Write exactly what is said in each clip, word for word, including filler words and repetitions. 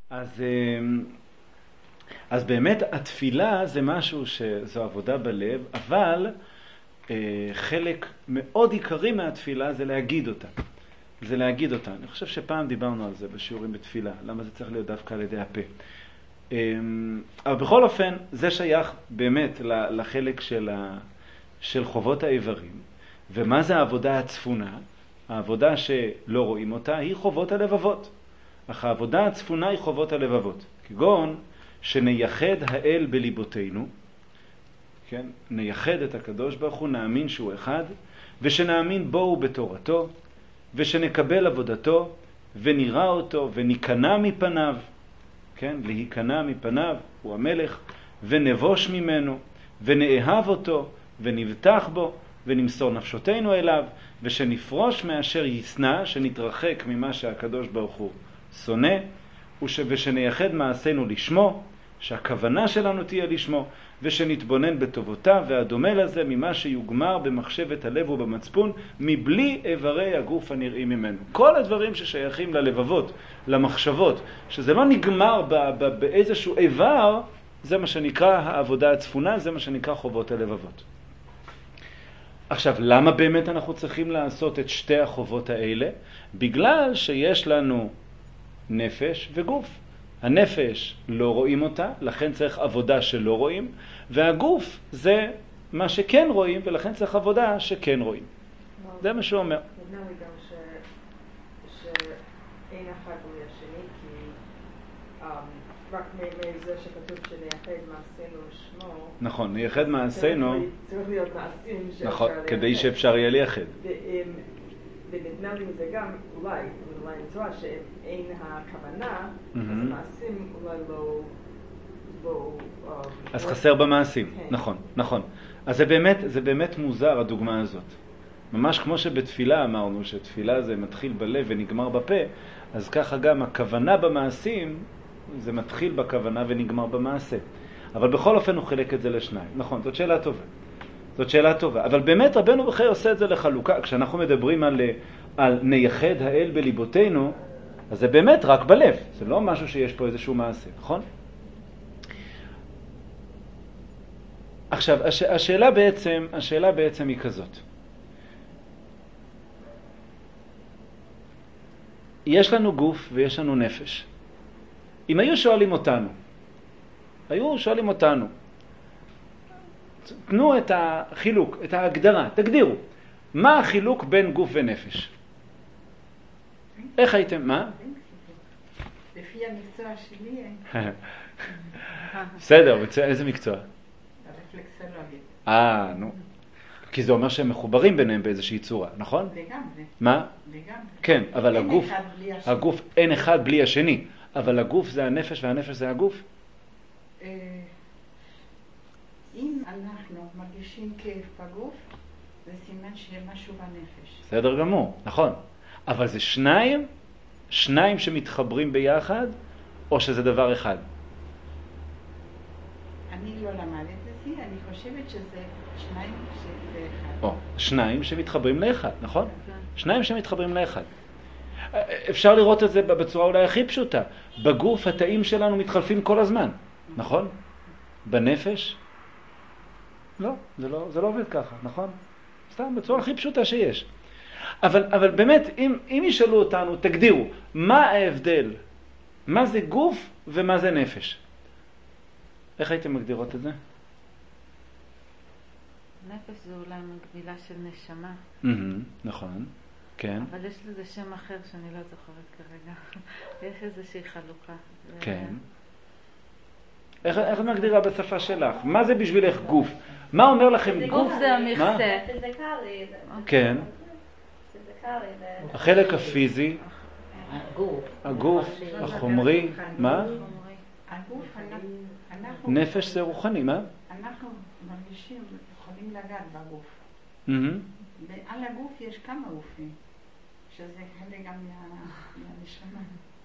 אז, אז באמת התפילה זה משהו שזו עבודה בלב, אבל חלק מאוד עיקרי מהתפילה זה להגיד אותה. זה להגיד אותה. אני חושב שפעם דיברנו על זה בשיעורים בתפילה, למה זה צריך להיות דווקא על ידי הפה. אבל בכל אופן, זה שייך באמת לחלק של, ה, של חובות האיברים. ומה זה העבודה הצפונה? העבודה שלא רואים אותה היא חובות הלבבות. אך העבודה הצפונה היא חובות הלבבות. כגון שנייחד האל בליבותינו, כן? נייחד את הקדוש ברוך הוא, נאמין שהוא אחד, ושנאמין בו ובתורתו, ושנקבל עבודתו, ונראה אותו, וניכנע מפניו, כן? להיכנע מפניו, הוא המלך, ונבוש ממנו, ונאהב אותו, ונבטח בו, ונמסור נפשותינו אליו, ושנפרוש מאשר ישנא, שנתרחק ממה שהקדוש ברוך הוא שונא, ושנייחד מעשינו לשמו, שהכוונה שלנו תהיה לשמו, ושנתבונן בטובותיו, והדומה לזה ממה שיוגמר במחשבת הלב ובמצפון, מבלי איברי הגוף הנראים ממנו. כל הדברים ששייכים ללבבות, למחשבות, שזה לא נגמר ב- ב- באיזשהו איבר, זה מה שנקרא העבודה הצפונה, זה מה שנקרא חובות הלבבות. עכשיו, למה באמת אנחנו צריכים לעשות את שתי החובות האלה? בגלל שיש לנו נפש וגוף. הנפש לא רואים אותה, לכן צריך עבודה שלא רואים, והגוף זה מה שכן רואים, ולכן צריך עבודה שכן רואים. זה מה שהוא אומר. נדמה לי גם שאין אחד בלי השני, כי רק מזה שכתוב שנייחד מעשינו לשמו. נכון, נייחד מעשינו. צריך להיות מעשים שאפשר לייחד. נכון, כדי שאפשר יהיה לייחד. ונדמה לי זה גם אולי, אולי נצורה שאין הכוונה, אז מעשים אולי לא... אז חסר במעשים, נכון, נכון. אז זה באמת, זה באמת מוזר הדוגמה הזאת. ממש כמו שבתפילה אמרנו שתפילה זה מתחיל בלב ונגמר בפה, אז ככה גם הכוונה במעשים זה מתחיל בכוונה ונגמר במעשה. אבל בכל אופן הוא חילק את זה לשניים. נכון, זאת שאלה טובה. זאת שאלה טובה. אבל באמת רבנו בחיי עושה את זה לחלוקה. כשאנחנו מדברים על, על נייחד האל בליבותינו, אז זה באמת רק בלב. זה לא משהו שיש פה איזשהו מעשה, נכון? עכשיו, הש, השאלה בעצם, השאלה בעצם היא כזאת. יש לנו גוף ויש לנו נפש. אם היו שואלים אותנו, היו שואלים אותנו, תנו את החילוק, את ההגדרה, תגדירו. מה החילוק בין גוף ונפש? איך הייתם, מה? לפי המקצוע שלי. בסדר, איזה מקצוע? הרפלקסולוגיה. אה, נו. כי זה אומר שהם מחוברים ביניהם באיזושהי צורה, נכון? לגמרי. מה? לגמרי. כן, אבל אין הגוף, אחד בלי השני. הגוף אין אחד בלי השני, אבל הגוף זה הנפש והנפש זה הגוף? אה, אם אנחנו מרגישים כאב בגוף, זה סימן שמשהו בנפש. בסדר גמור, נכון. אבל זה שניים, שניים שמתחברים ביחד, או שזה דבר אחד? אני לא למדתי את זה, אני חושבת שזה שניים שזה אחד. או, שניים שמתחברים לאחד, נכון? שניים שמתחברים לאחד. אפשר לראות את זה בצורה אולי הכי פשוטה. בגוף התאים שלנו מתחלפים כל הזמן, נכון? בנפש? לא, זה לא, זה לא עובד ככה, נכון? סתם, בצורה הכי פשוטה שיש. אבל, אבל באמת, אם, אם ישאלו אותנו, תגדירו, מה ההבדל? מה זה גוף ומה זה נפש? איך הייתם מגדירות את זה? נפש זה אולי מקבילה של נשמה. Mm-hmm, נכון, כן. אבל יש לזה שם אחר שאני לא זוכרת כרגע. יש איזושהי חלוקה. כן. איך, איך מגדירה בשפה שלך? מה זה בשבילך גוף? מה אומר לכם גוף? גוף זה המכסה. פיזיקלי. כן. פיזיקלי. החלק הפיזי, הגוף. הגוף, החומרי, מה? הגוף, אנחנו... נפש זה רוחני, מה? אנחנו מרגישים, יכולים לגעת בגוף. Mm-hmm. ועל הגוף יש כמה גופים, שזה חלק גם מהנשמה.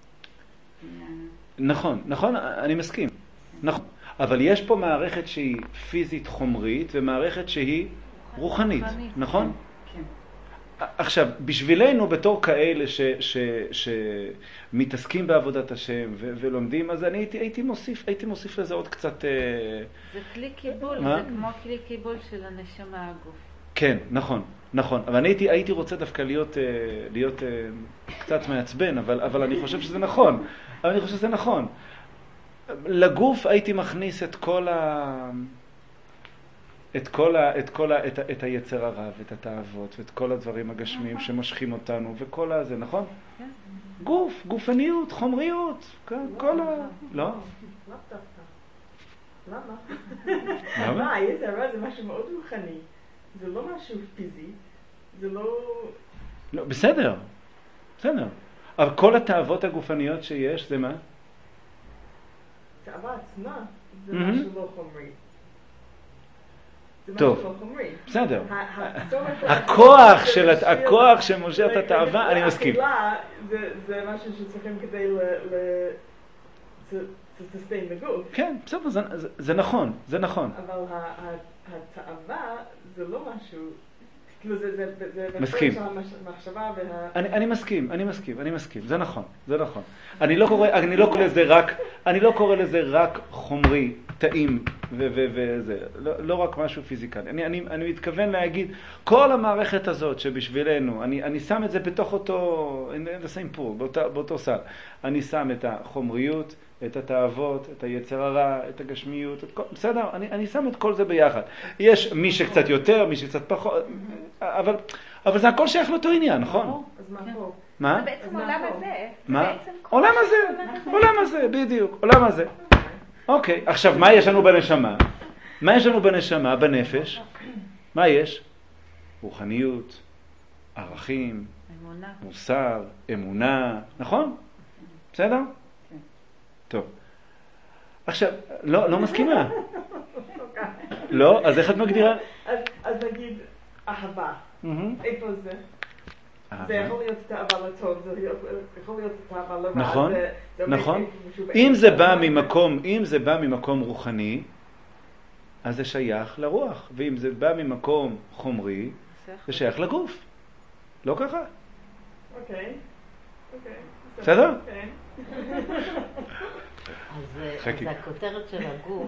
נכון, נכון, אני מסכים. נכון. אבל יש פה מערכת שהיא פיזית חומרית ומערכת שהיא רוחנית, נכון? כן. עכשיו, בשבילנו בתור כאלה ש, ש, שמתעסקים בעבודת השם ו, ולומדים, אז אני הייתי, הייתי מוסיף, הייתי מוסיף לזה עוד קצת... זה כלי קיבול, מה? זה כמו כלי קיבול של הנשמה הגוף. כן, נכון, נכון. אבל אני הייתי, הייתי רוצה דווקא להיות, להיות קצת מעצבן, אבל, אבל אני חושב שזה נכון. אבל אני חושב שזה נכון. לגוף הייתי מכניס את כל ה... את כל ה... את כל ה... את, ה... את היצר הרע ואת התאוות ואת כל הדברים הגשמיים שמשכים אותנו וכל הזה, נכון? כן. גוף, גופניות, חומריות, כל ה... לא? לא דווקא. למה? למה? מה, יצר הרע זה משהו מאוד רוחני. זה לא משהו פיזי. זה לא... לא, בסדר. בסדר. אבל כל התאוות הגופניות שיש, זה מה? תאווה עצמה זה Mhm. משהו לא חומרי. זה טוב. משהו לא חומרי. בסדר. ה- הצורך הכוח של הת- להשאיר- הכוח שמושך את התאווה, אני מסכים. אכילה זה- זה משהו שצריכים כדי ל... ל- to to sustain the gוף. כן, בסדר, זה, זה, זה נכון, זה נכון. אבל ה- ה- התאווה זה לא משהו... כאילו זה... זה- זה... זה מסכים. בצורך של המחשבה וה... אני, אני מסכים, אני מסכים, אני מסכים, זה נכון, זה נכון. אני לא קורא, אני לא קורא לזה רק, אני לא קורא לזה רק חומרי, טעים ו- ו- וזה, לא, לא רק משהו פיזיקלי. אני, אני, אני מתכוון להגיד, כל המערכת הזאת שבשבילנו, אני, אני שם את זה בתוך אותו, the same pool, באותה, באותו סל. אני שם את החומריות, את התאוות, את היצר הרע, את הגשמיות, את כל, בסדר, אני, אני שם את כל זה ביחד. יש מי שקצת יותר, מי שקצת פחות, אבל, אבל זה הכל שייך לאותו עניין, נכון? אז מה פה? מה? זה בעצם אז מה עולם פה? הזה. זה מה? בעצם כל עולם מה הזה, שעולם הזה. עולם הזה, בדיוק, עולם הזה. אוקיי, עכשיו מה יש לנו בנשמה? מה יש לנו בנשמה, בנפש? מה יש? רוחניות, ערכים, אמונה. מוסר, אמונה, נכון? בסדר? טוב. עכשיו, לא, לא מסכימה. לא? אז איך את מגדירה? אז אז נגיד אהבה. מהמם. איפה זה? זה יכול להיות תאווה לטוב, זה יכול להיות תאווה לרע. נכון, זה- זה עומד נכון. איפשהו אם באמצע. זה בא ממקום, אם זה בא ממקום רוחני, אז זה שייך לרוח, ואם זה בא ממקום חומרי, זה שייך לגוף. לא ככה? אוקיי. אוקיי. בסדר? כן. אז, אה, חכי. אז הכותרת של הגוף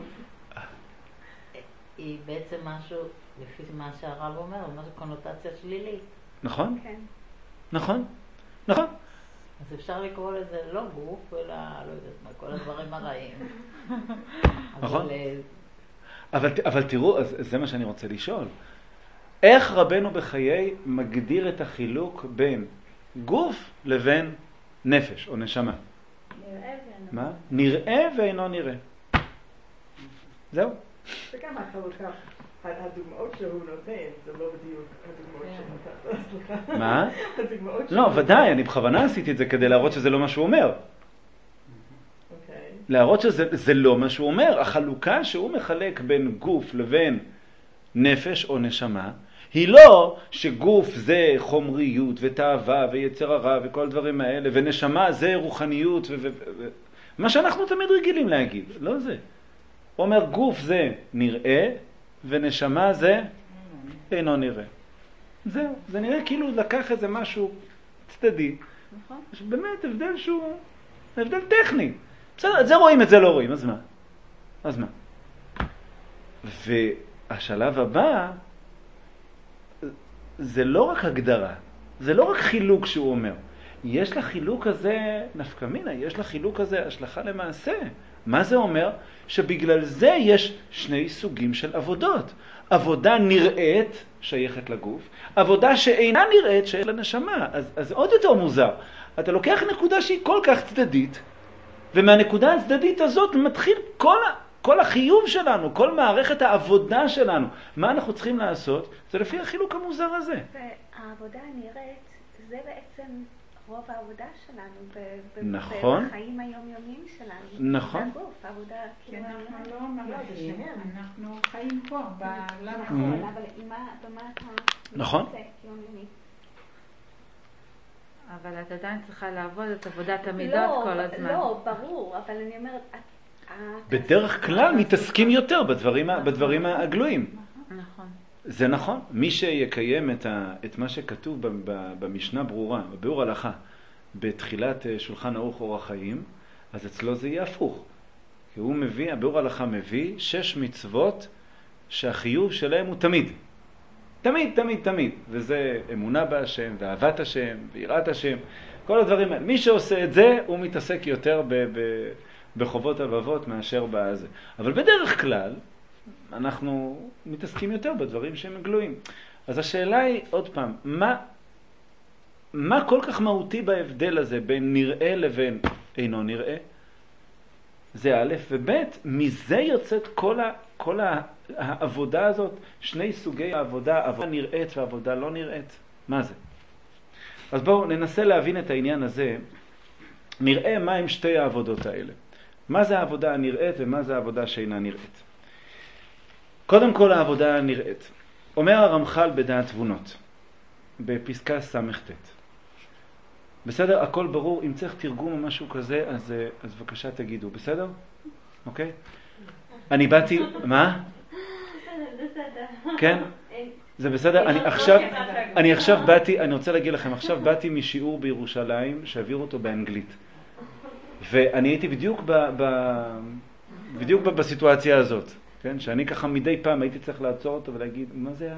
היא בעצם משהו, לפי מה שהרב אומר, משהו קונוטציה שלילית. נכון? כן. נכון? נכון? אז אפשר לקרוא לזה לא גוף, אלא לא יודעת מה, כל הדברים הרעים. נכון. אבל, אה, אבל, אבל תראו, אז זה מה שאני רוצה לשאול. איך רבנו בחיי מגדיר את החילוק בין גוף לבין נפש או נשמה? נראה ואינו. מה? נראה ואינו נראה. זהו. זה גם החלוקה. הדוגמאות שהוא נותן, זה לא בדיוק הדוגמאות שנתת. סליחה. מה? הדוגמאות לא, שהוא ודאי, אני בכוונה עשיתי את זה כדי להראות שזה לא מה שהוא אומר. אוקיי. להראות שזה זה לא מה שהוא אומר. החלוקה שהוא מחלק בין גוף לבין נפש או נשמה, היא לא שגוף זה חומריות ותאווה ויצר הרע וכל הדברים האלה, ונשמה זה רוחניות, ו- ו- ו- מה שאנחנו תמיד רגילים להגיד, לא זה. הוא אומר גוף זה נראה, ונשמה זה אינו נראה. זהו, זה נראה כאילו לקח איזה משהו צדדי. נכון. יש באמת הבדל שהוא, הבדל טכני. בסדר, את זה רואים, את זה לא רואים, אז מה? אז מה? והשלב הבא, זה לא רק הגדרה, זה לא רק חילוק שהוא אומר. יש לחילוק הזה נפקא מינה, יש לחילוק הזה השלכה למעשה. מה זה אומר? שבגלל זה יש שני סוגים של עבודות. עבודה נראית שייכת לגוף, עבודה שאינה נראית שייכת לנשמה. אז, אז עוד יותר מוזר. אתה לוקח נקודה שהיא כל כך צדדית, ומהנקודה הצדדית הזאת מתחיל כל, כל החיוב שלנו, כל מערכת העבודה שלנו. מה אנחנו צריכים לעשות? זה לפי החילוק המוזר הזה. והעבודה הנראית, זה בעצם רוב העבודה שלנו ב- ב- נכון. בחיים היומיומיים שלנו. נכון. זה הגוף, העבודה, כי כאילו, אנחנו לא לא, זה מלאכים, שניהם. אנחנו חיים פה, בעולם נכון, Mhm. אבל עם מה, במה אתה נכון. מתעסק יומיומית? אבל את עדיין צריכה לעבוד את עבודת המידות לא, כל הזמן. לא, ברור, אבל אני אומרת, את- את- בדרך כלל מתעסקים יותר בדברים, ה- בדברים הגלויים. נכון. זה נכון. מי שיקיים את, ה, את מה שכתוב ב, ב, במשנה ברורה, בביאור הלכה, בתחילת שולחן ערוך אורח חיים, אז אצלו זה יהיה הפוך. כי הוא מביא, הביאור הלכה מביא שש מצוות שהחיוב שלהם הוא תמיד. תמיד, תמיד, תמיד. וזה אמונה בהשם, ואהבת השם, ויראת השם, כל הדברים האלה. מי שעושה את זה, הוא מתעסק יותר ב, ב, בחובות הלבבות מאשר בזה. אבל בדרך כלל, אנחנו מתעסקים יותר בדברים שהם גלויים. אז השאלה היא, עוד פעם, מה, מה כל כך מהותי בהבדל הזה בין נראה לבין אינו נראה? זה א' וב', מזה יוצאת כל, ה, כל ה, העבודה הזאת, שני סוגי העבודה, עבודה נראית ועבודה לא נראית. מה זה? אז בואו ננסה להבין את העניין הזה, נראה מה הם שתי העבודות האלה. מה זה העבודה הנראית ומה זה העבודה שאינה נראית. קודם כל העבודה הנראית. אומר הרמח"ל בדעת תבונות, בפסקה סמ"ט. בסדר? הכל ברור. אם צריך תרגום או משהו כזה, אז, אז בבקשה תגידו. בסדר? אוקיי? אני באתי... מה? כן? זה בסדר? אני עכשיו, אני עכשיו באתי, אני רוצה להגיד לכם, עכשיו באתי משיעור בירושלים, שהעבירו אותו באנגלית. ואני הייתי בדיוק ב, ב, בדיוק ב, בסיטואציה הזאת. כן? שאני ככה מדי פעם הייתי צריך לעצור אותו ולהגיד, מה זה ה...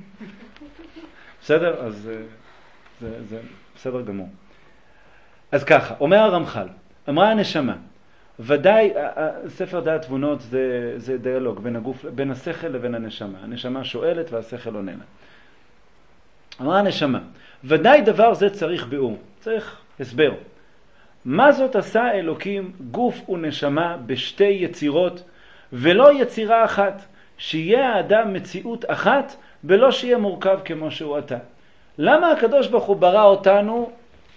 בסדר? אז זה, זה, זה בסדר גמור. אז ככה, אומר הרמח"ל, אמרה הנשמה, ודאי, ספר דעת תבונות זה, זה דיאלוג בין, הגוף, בין השכל לבין הנשמה. הנשמה שואלת והשכל עונה. אמרה הנשמה, ודאי דבר זה צריך ביאור, צריך הסבר. מה זאת עשה אלוקים גוף ונשמה בשתי יצירות, ולא יצירה אחת, שיהיה האדם מציאות אחת, ולא שיהיה מורכב כמו שהוא עתה. למה הקדוש ברוך הוא ברא אותנו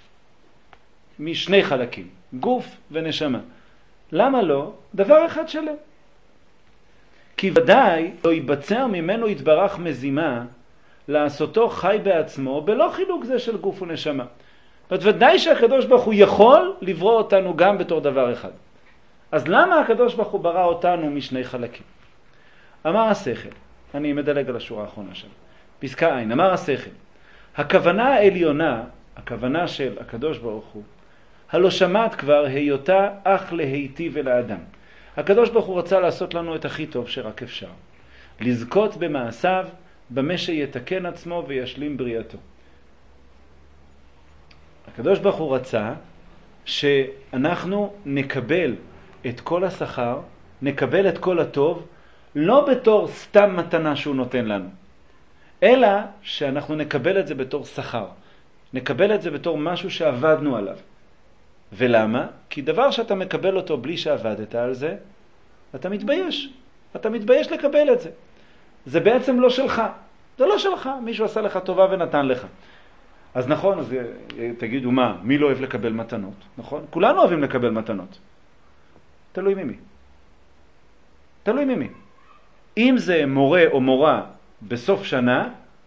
משני חלקים, גוף ונשמה? למה לא? דבר אחד שלם. כי ודאי לא ייבצע ממנו יתברך מזימה, לעשותו חי בעצמו, בלא חילוק זה של גוף ונשמה. ודאי שהקדוש ברוך הוא יכול לברוא אותנו גם בתור דבר אחד. אז למה הקדוש ברוך הוא ברא אותנו משני חלקים? אמר השכל, אני מדלג על השורה האחרונה שלו, פסקה עין, אמר השכל, הכוונה העליונה, הכוונה של הקדוש ברוך הוא, הלא שמעת כבר היותה אך להיטיב אל האדם. הקדוש ברוך הוא רצה לעשות לנו את הכי טוב שרק אפשר. לזכות במעשיו, במה שיתקן עצמו וישלים בריאתו. הקדוש ברוך הוא רצה שאנחנו נקבל את כל השכר, נקבל את כל הטוב, לא בתור סתם מתנה שהוא נותן לנו, אלא שאנחנו נקבל את זה בתור שכר. נקבל את זה בתור משהו שעבדנו עליו. ולמה? כי דבר שאתה מקבל אותו בלי שעבדת על זה, אתה מתבייש. אתה מתבייש לקבל את זה. זה בעצם לא שלך. זה לא שלך. מישהו עשה לך טובה ונתן לך. אז נכון, אז תגידו מה, מי לא אוהב לקבל מתנות? נכון? כולנו אוהבים לקבל מתנות. תלוי ממי. תלוי ממי. אם זה מורה או מורה בסוף שנה,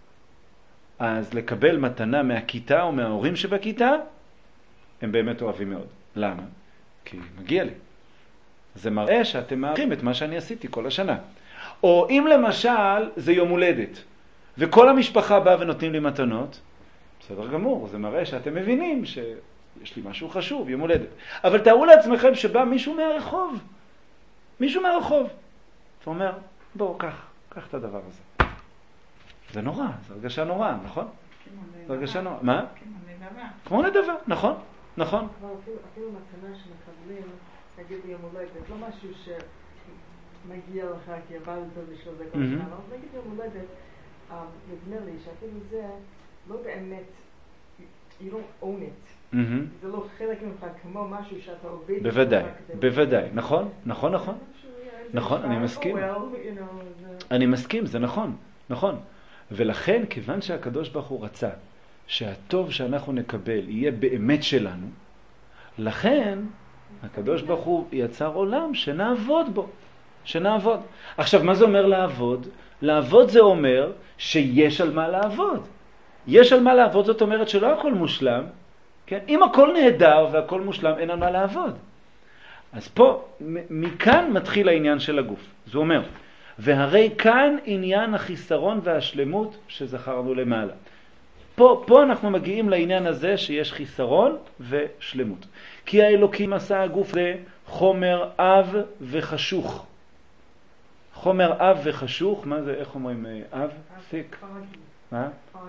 אז לקבל מתנה מהכיתה או מההורים שבכיתה, הם באמת אוהבים מאוד. למה? כי מגיע לי. זה מראה שאתם מעריכים את מה שאני עשיתי כל השנה. או אם למשל זה יום הולדת, וכל המשפחה באה ונותנים לי מתנות, בסדר גמור, זה מראה שאתם מבינים שיש לי משהו חשוב, יום הולדת. אבל תארו לעצמכם שבא מישהו מהרחוב. מישהו מהרחוב. אתה אומר, בואו, קח, קח את הדבר הזה. זה נורא, זה הרגשה נורא, נכון? זה הרגשה נורא. מה? כמו נדבה, נכון, נכון. אפילו מתנה שמקבלים, נגיד יום הולדת, לא משהו שמגיע לך כי עבדת בשביל זה כל שנה, אבל נגיד יום הולדת, נדמה לי שאפילו זה לא באמת, you don't own it. זה לא חלק ממך כמו משהו שאתה עובד. בוודאי, בוודאי, נכון, נכון, נכון. נכון, אני מסכים. אני מסכים, זה נכון, נכון. ולכן, כיוון שהקדוש ברוך הוא רצה שהטוב שאנחנו נקבל יהיה באמת שלנו, לכן הקדוש ברוך הוא יצר עולם שנעבוד בו, שנעבוד. עכשיו, מה זה אומר לעבוד? לעבוד זה אומר שיש על מה לעבוד. יש על מה לעבוד, זאת אומרת שלא הכל מושלם, כן? אם הכל נהדר והכל מושלם, אין על מה לעבוד. אז פה, מכאן מתחיל העניין של הגוף. זה אומר, והרי כאן עניין החיסרון והשלמות שזכרנו למעלה. פה, פה אנחנו מגיעים לעניין הזה שיש חיסרון ושלמות. כי האלוקים עשה הגוף זה חומר אב וחשוך. חומר אב וחשוך, מה זה, איך אומרים אב? סיק? מה?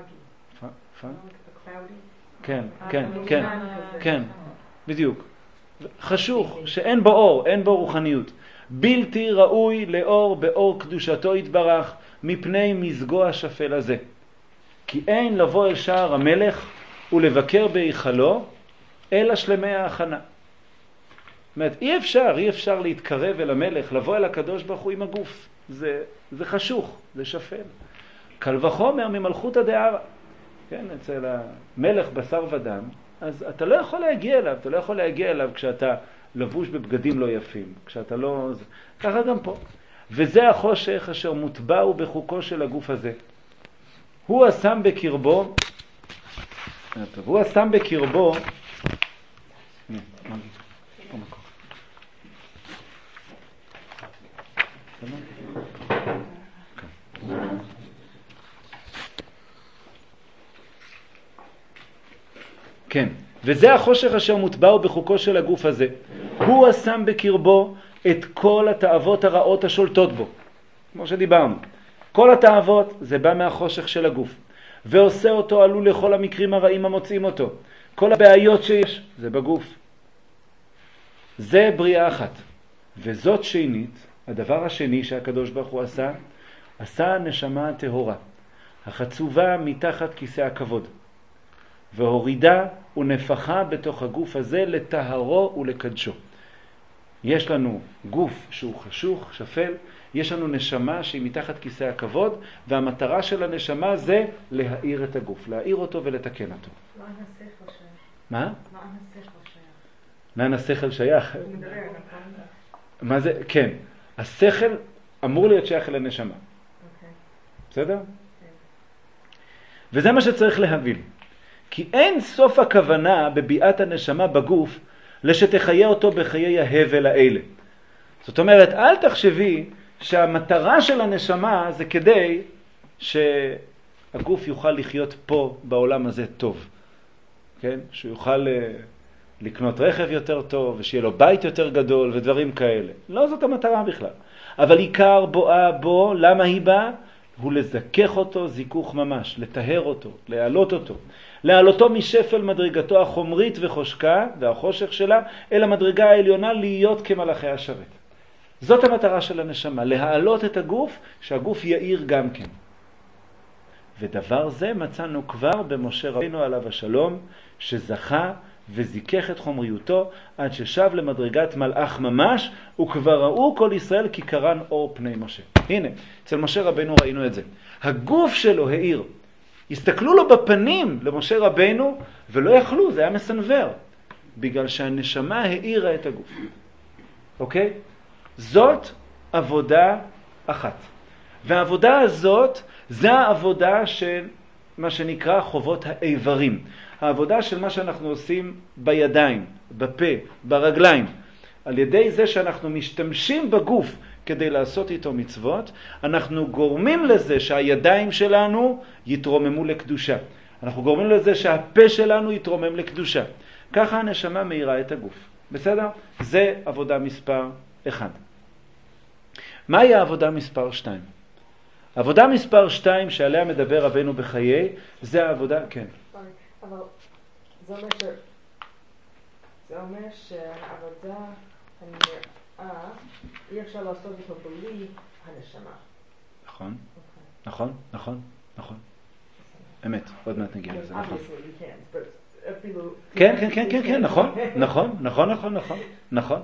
כן, כן, כן, כן, בדיוק. חשוך, שאין בו אור, אין בו רוחניות. בלתי ראוי לאור באור קדושתו יתברך מפני מזגו השפל הזה. כי אין לבוא אל שער המלך ולבקר בהיכלו אלא שלמי ההכנה. זאת אומרת, אי אפשר, אי אפשר להתקרב אל המלך, לבוא אל הקדוש ברוך הוא עם הגוף. זה, זה חשוך, זה שפל. קל וחומר ממלכות הדערה. כן, אצל המלך בשר ודם, אז אתה לא יכול להגיע אליו, אתה לא יכול להגיע אליו כשאתה לבוש בבגדים לא יפים, כשאתה לא... ככה גם פה. וזה החושך אשר מוטבע הוא בחוקו של הגוף הזה. הוא השם בקרבו, הוא השם בקרבו, כן, וזה החושך אשר מוטבע הוא בחוקו של הגוף הזה. הוא השם בקרבו את כל התאוות הרעות השולטות בו. כמו שדיברנו. כל התאוות זה בא מהחושך של הגוף. ועושה אותו עלול לכל המקרים הרעים המוצאים אותו. כל הבעיות שיש זה בגוף. זה בריאה אחת. וזאת שנית, הדבר השני שהקדוש ברוך הוא עשה, עשה הנשמה הטהורה, החצובה מתחת כיסא הכבוד. והורידה ונפחה בתוך הגוף הזה לטהרו ולקדשו. יש לנו גוף שהוא חשוך, שפל, יש לנו נשמה שהיא מתחת כיסא הכבוד, והמטרה של הנשמה זה להאיר את הגוף, להאיר אותו ולתקן אותו. לאן השכל שייך? מה? לאן השכל שייך? לאן השכל שייך? הוא מדבר, נכון? מה זה? כן. השכל אמור להיות שייך אל הנשמה. אוקיי. בסדר? וזה מה שצריך להבין. כי אין סוף הכוונה בביאת הנשמה בגוף לשתחיה אותו בחיי ההבל האלה. זאת אומרת, אל תחשבי שהמטרה של הנשמה זה כדי שהגוף יוכל לחיות פה בעולם הזה טוב. כן? שהוא יוכל לקנות רכב יותר טוב ושיהיה לו בית יותר גדול ודברים כאלה. לא זאת המטרה בכלל. אבל עיקר בואה בו, למה היא באה? הוא לזכך אותו זיכוך ממש, לטהר אותו, להעלות אותו. להעלותו משפל מדרגתו החומרית וחושקה והחושך שלה אל המדרגה העליונה להיות כמלאכי השרת. זאת המטרה של הנשמה, להעלות את הגוף, שהגוף יאיר גם כן. ודבר זה מצאנו כבר במשה רבינו עליו השלום, שזכה וזיכך את חומריותו עד ששב למדרגת מלאך ממש, וכבר ראו כל ישראל כי קרן אור פני משה. הנה, אצל משה רבינו ראינו את זה. הגוף שלו האיר. הסתכלו לו בפנים למשה רבינו ולא יכלו, זה היה מסנבר. בגלל שהנשמה האירה את הגוף. אוקיי? זאת עבודה אחת. והעבודה הזאת, זה העבודה של מה שנקרא חובות האיברים. העבודה של מה שאנחנו עושים בידיים, בפה, ברגליים. על ידי זה שאנחנו משתמשים בגוף כדי לעשות איתו מצוות, אנחנו גורמים לזה שהידיים שלנו יתרוממו לקדושה. אנחנו גורמים לזה שהפה שלנו יתרומם לקדושה. ככה הנשמה מאירה את הגוף. בסדר? זה עבודה מספר אחד. מהי העבודה מספר שתיים? עבודה מספר שתיים שעליה מדבר רבנו בחיי, זה העבודה, כן. אבל זה אומר ש... זה אומר שהעבודה הנראה, אי אפשר לעשות אותו בלי הנשמה. נכון, נכון, נכון, נכון. אמת, עוד מעט נגיע לזה, נכון. כן, כן, כן, כן, כן, נכון, נכון, נכון, נכון, נכון, נכון.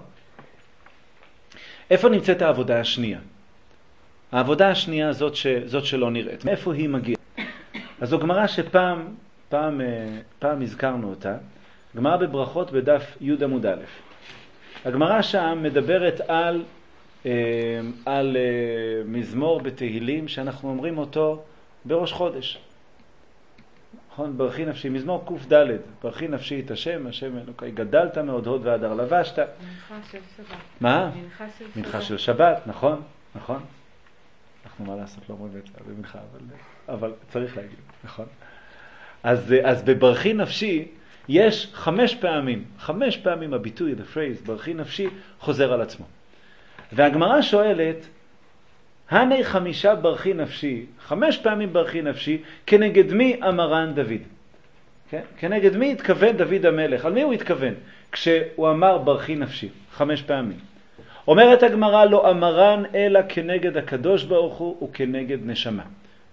איפה נמצאת העבודה השנייה? העבודה השנייה זאת, ש... זאת שלא נראית. מאיפה היא מגיעה? אז זו גמרא שפעם, פעם, פעם הזכרנו אותה. גמרא בברכות בדף י' עמוד א'. הגמרא שם מדברת על, על מזמור בתהילים שאנחנו אומרים אותו בראש חודש. נכון? ברכי נפשי, מזמור קוף ד', ברכי נפשי את השם, השם אלוקי, גדלת מאוד הוד והדר לבשת. מנחה של שבת. מה? מנחה של שבת. מנחה של שבת, נכון, נכון. אנחנו מה לעשות, לא אומרים את זה במנחה, אבל, אבל צריך להגיד, נכון? אז, אז בברכי נפשי יש חמש פעמים, חמש פעמים הביטוי, the phrase, ברכי נפשי, חוזר על עצמו. והגמרא שואלת, הנה חמישה ברכי נפשי, חמש פעמים ברכי נפשי, כנגד מי אמרן דוד? כן? כנגד מי התכוון דוד המלך? על מי הוא התכוון? כשהוא אמר ברכי נפשי, חמש פעמים. אומרת הגמרא, לא אמרן אלא כנגד הקדוש ברוך הוא וכנגד נשמה.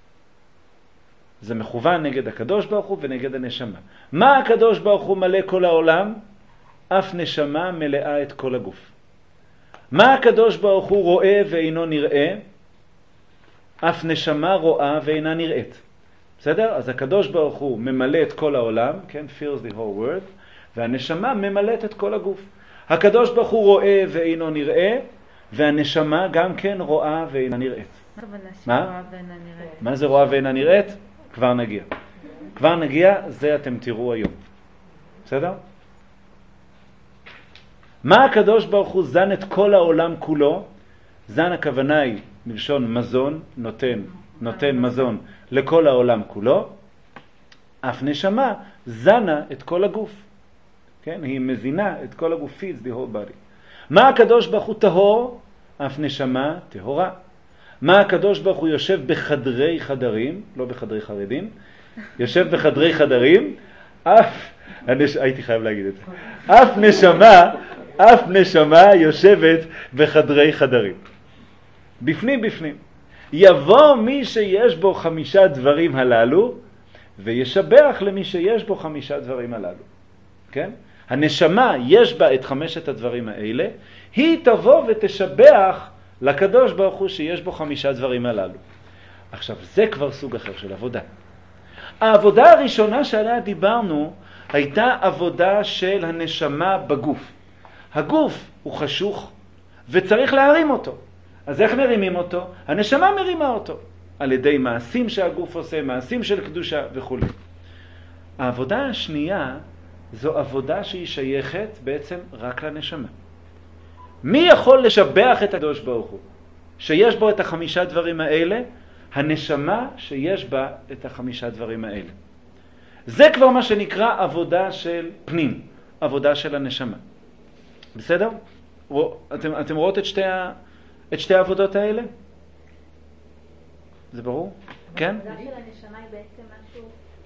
זה מכוון נגד הקדוש ברוך הוא ונגד הנשמה. מה הקדוש ברוך הוא מלא כל העולם? אף נשמה מלאה את כל הגוף. מה הקדוש ברוך הוא רואה ואינו נראה? אף נשמה רואה ואינה נראית. בסדר? אז הקדוש ברוך הוא ממלא את כל העולם, כן? fills the whole world, והנשמה ממלאת את כל הגוף. הקדוש ברוך הוא רואה ואינו נראה, והנשמה גם כן רואה ואינה נראית. מה? מה זה רואה ואינה נראית? כבר נגיע. כבר נגיע, זה אתם תראו היום. בסדר? מה הקדוש ברוך הוא זן את כל העולם כולו? זן הכוונה היא מלשון מזון, נותן, נותן מזון לכל העולם כולו. אף נשמה זנה את כל הגוף. כן? היא מזינה את כל הגוף, feeds the whole body. מה הקדוש ברוך הוא טהור? אף נשמה טהורה. מה הקדוש ברוך הוא יושב בחדרי חדרים, לא בחדרי חרדים, יושב בחדרי חדרים, אף, הנש... הייתי חייב להגיד את זה, אף נשמה, אף נשמה יושבת בחדרי חדרים. בפנים בפנים. יבוא מי שיש בו חמישה דברים הללו, וישבח למי שיש בו חמישה דברים הללו. כן? הנשמה יש בה את חמשת הדברים האלה, היא תבוא ותשבח לקדוש ברוך הוא שיש בו חמישה דברים הללו. עכשיו, זה כבר סוג אחר של עבודה. העבודה הראשונה שעליה דיברנו הייתה עבודה של הנשמה בגוף. הגוף הוא חשוך וצריך להרים אותו. אז איך מרימים אותו? הנשמה מרימה אותו. על ידי מעשים שהגוף עושה, מעשים של קדושה וכו'. העבודה השנייה זו עבודה שהיא שייכת בעצם רק לנשמה. מי יכול לשבח את הקדוש ברוך הוא? שיש בו את החמישה דברים האלה, הנשמה שיש בה את החמישה דברים האלה. זה כבר מה שנקרא עבודה של פנים, עבודה של הנשמה. בסדר? אתם, אתם רואות את שתי, את שתי העבודות האלה? זה ברור? כן? העבודה של הנשמה היא בעצם משהו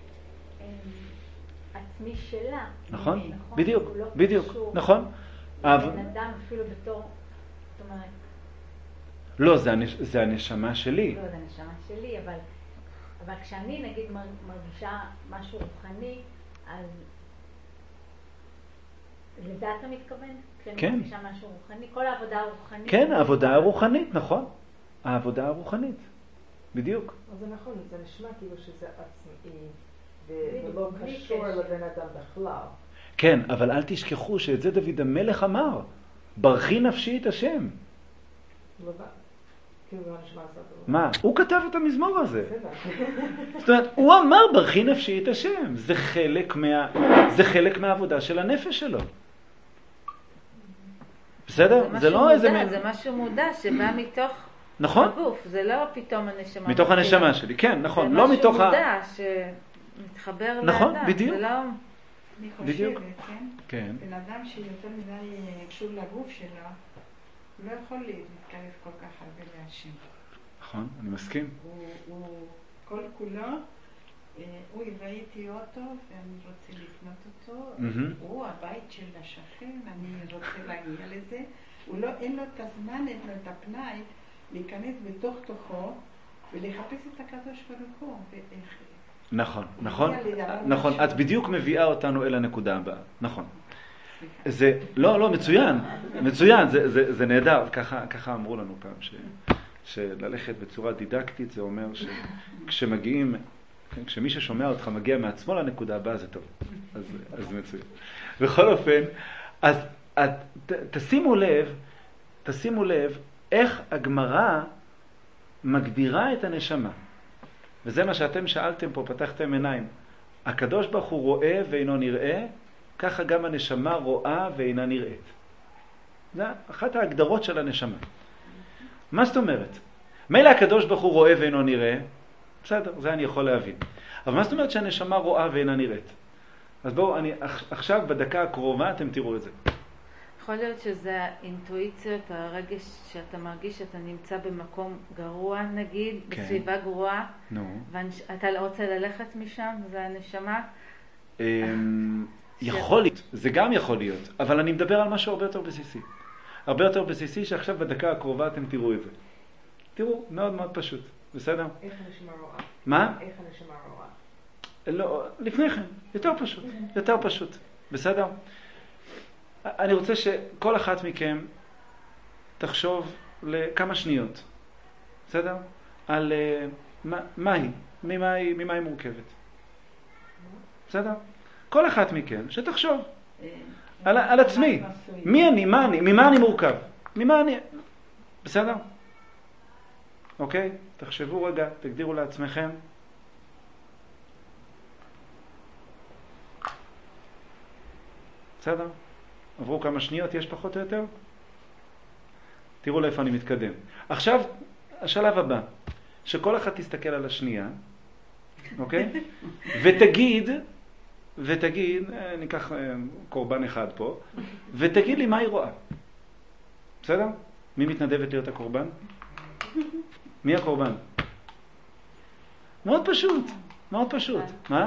עצמי שלה. נכון, בדיוק, בדיוק, נכון. בן אדם אפילו בתור, זאת אומרת... לא, זה, הנש... זה הנשמה שלי. לא, זה הנשמה שלי, אבל, אבל כשאני נגיד מרגישה משהו רוחני, אז לזה אתה מתכוון? כשאני כן. מרגישה משהו רוחני? כל העבודה הרוחנית? כן, העבודה הרוחנית, נכון. העבודה הרוחנית, בדיוק. אז זה נכון, זה נשמע כאילו שזה עצמי, ולא קשור לבן אדם בכלל. כן, אבל אל תשכחו שאת זה דוד המלך אמר. ברכי נפשי את השם. מה? הוא כתב את המזמור הזה. זאת אומרת, הוא אמר ברכי נפשי את השם. זה חלק מה... זה חלק מהעבודה של הנפש שלו. בסדר? זה, זה לא איזה... מודע, זה משהו מודע שבא מתוך נכון? הגוף. זה לא פתאום הנשמה. מתוך הנשמה שלי, כן, נכון. לא זה מתוך משהו ה... מודע שמתחבר לאדם. נכון, בדיוק. זה לא... אני בדיוק. חושבת, כן? כן. בן אדם שיותר מדי קשור לגוף שלו, הוא לא יכול להתקרב כל כך הרבה להשם. נכון, אני מסכים. הוא, הוא כל כולו, הוא ראיתי אותו ואני רוצה לקנות אותו, מהמם. הוא הבית של השכן, אני רוצה להגיע לזה. הוא לא, אין לו את הזמן, אין לו את הפנאי להיכנס בתוך תוכו ולחפש את הקדוש ברוך הוא. ואיך... נכון, נכון, נכון, את בדיוק מביאה אותנו אל הנקודה הבאה, נכון. זה, לא, לא, מצוין, מצוין, זה, זה, זה נהדר, ככה, ככה אמרו לנו פעם, ש, שללכת בצורה דידקטית זה אומר שכשמגיעים, כשמי ששומע אותך מגיע מעצמו לנקודה הבאה זה טוב, אז, אז זה מצוין. בכל אופן, אז את, ת, תשימו לב, תשימו לב איך הגמרא מגדירה את הנשמה. וזה מה שאתם שאלתם פה, פתחתם עיניים. הקדוש ברוך הוא רואה ואינו נראה, ככה גם הנשמה רואה ואינה נראית. זה אחת ההגדרות של הנשמה. מה זאת אומרת? מילא הקדוש ברוך הוא רואה ואינו נראה, בסדר, זה אני יכול להבין. אבל מה זאת אומרת שהנשמה רואה ואינה נראית? אז בואו, אני, עכשיו בדקה הקרובה אתם תראו את זה. יכול להיות שזה האינטואיציות, הרגש שאתה מרגיש שאתה נמצא במקום גרוע, נגיד, כן. בסביבה גרועה, נו. ואתה רוצה ללכת משם, זה הנשמה? יכול להיות, זה גם יכול להיות, אבל אני מדבר על משהו הרבה יותר בסיסי. הרבה יותר בסיסי שעכשיו בדקה הקרובה אתם תראו את זה. תראו, מאוד מאוד פשוט, בסדר? איך הנשמה רואה? מה? איך הנשמה רואה? לא, לפני כן, יותר פשוט, יותר פשוט, בסדר? אני רוצה שכל אחת מכם תחשוב לכמה שניות, בסדר? על uh, מה, מה היא, ממה היא, ממה היא מורכבת. בסדר? כל אחת מכם שתחשוב על, על עצמי, מי אני, מה אני, ממה אני מורכב, ממה אני, בסדר? אוקיי? תחשבו רגע, תגדירו לעצמכם. בסדר? עברו כמה שניות, יש פחות או יותר? תראו לאיפה אני מתקדם. עכשיו, השלב הבא, שכל אחד תסתכל על השנייה, אוקיי? ותגיד, ותגיד, ניקח קורבן אחד פה, ותגיד לי מה היא רואה. בסדר? מי מתנדבת להיות הקורבן? מי הקורבן? מאוד פשוט, מאוד פשוט. מה?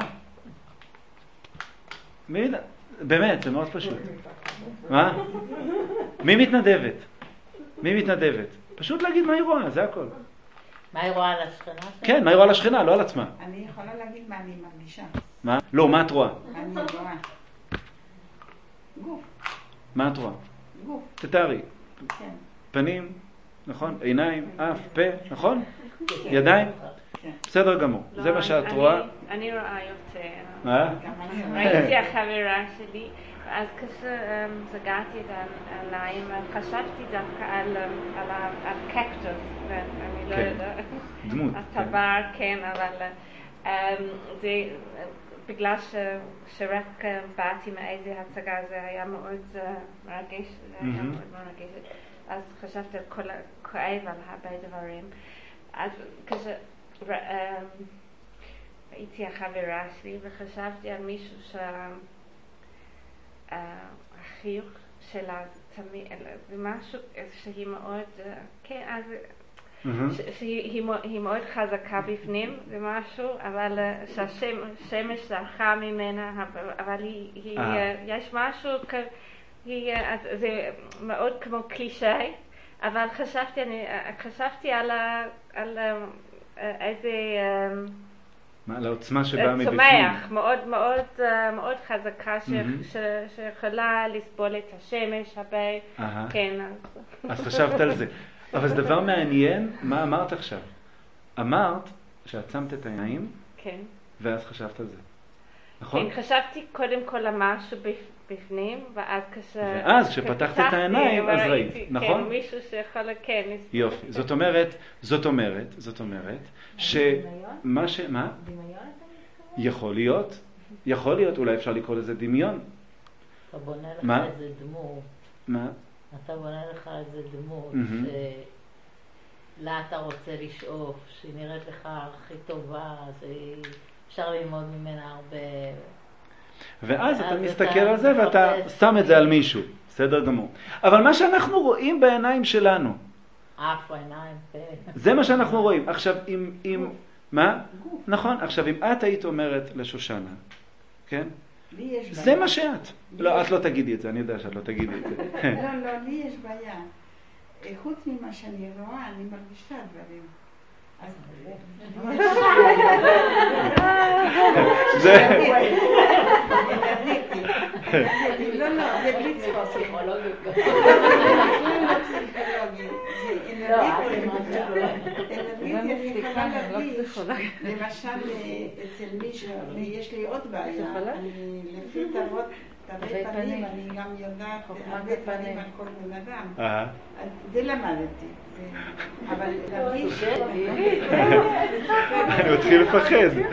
מי... באמת, זה מאוד פשוט. מה? מי מתנדבת? מי מתנדבת? פשוט להגיד מה היא רואה, זה הכל. מה היא רואה על השכנה שלה? כן, מה היא רואה על השכנה, לא על עצמה. אני יכולה להגיד מה אני מרגישה. מה? לא, מה את רואה? אני רואה. גוף. מה את רואה? גוף. תתארי. כן. פנים, נכון? עיניים, אף, פה, נכון? ידיים? בסדר גמור. זה מה שאת רואה. אני רואה יותר. מה? ראיתי החברה שלי, אז כשסגרתי את העיניים, חשבתי דווקא על קקטוס, ואני לא יודעת. דמות. הצוואר, כן, אבל זה בגלל שרק באתי מאיזה הצגה, זה היה מאוד מרגש, זה היה מאוד מרגש. אז חשבתי על כל כואב על הרבה דברים. אז כש... הייתי החברה שלי וחשבתי על מישהו שהחיוך שלה תמיד, זה משהו שהיא מאוד, כן, אז שהיא מאוד חזקה בפנים, זה משהו, אבל שהשמש זרחה ממנה, אבל יש משהו, זה מאוד כמו קלישה, אבל חשבתי, חשבתי על איזה... מה, לעוצמה שבאה מבפנים? צומח, מאוד מאוד מאוד חזקה שיכולה לסבול את השמש הרבה, כן. אז חשבת על זה. אבל זה דבר מעניין, מה אמרת עכשיו? אמרת שאת שמת את העיניים, כן. ואז חשבת על זה. נכון? כן, חשבתי קודם כל על משהו בפנים, ואז כש... ואז כשפתחת את העיניים, אז ראית, נכון? כן, מישהו שיכול, כן. יופי, זאת אומרת, זאת אומרת, זאת אומרת, שמה ש... מה? דמיון? יכול להיות, יכול להיות, אולי אפשר לקרוא לזה דמיון. אתה בונה לך איזה דמות. מה? אתה בונה לך איזה דמות, שלה אתה רוצה לשאוף, שהיא נראית לך הכי טובה, שאפשר ללמוד ממנה הרבה. ואז אתה מסתכל על זה ואתה שם את זה על מישהו, בסדר גמור. אבל מה שאנחנו רואים בעיניים שלנו, אף עיניים, פה. זה מה שאנחנו רואים. עכשיו, אם... מה? נכון, עכשיו אם את היית אומרת לשושנה, כן? זה מה שאת. לא, את לא תגידי את זה, אני יודע שאת לא תגידי את זה. לא, לא, לי יש בעיה. חוץ ממה שאני רואה, אני מרגישה דברים. אז... זה... לא, לא, זה בלי צחוק. פסיכולוגי. לא פסיכולוגי. אני יכולה להרגיש, למשל אצל מישהו, יש לי עוד בעיה, אני לפי תוות תווי פנים, אני גם יודעת הרבה פנים על כל בן אדם, זה למדתי, אבל להרגיש... אני מתחיל לפחד.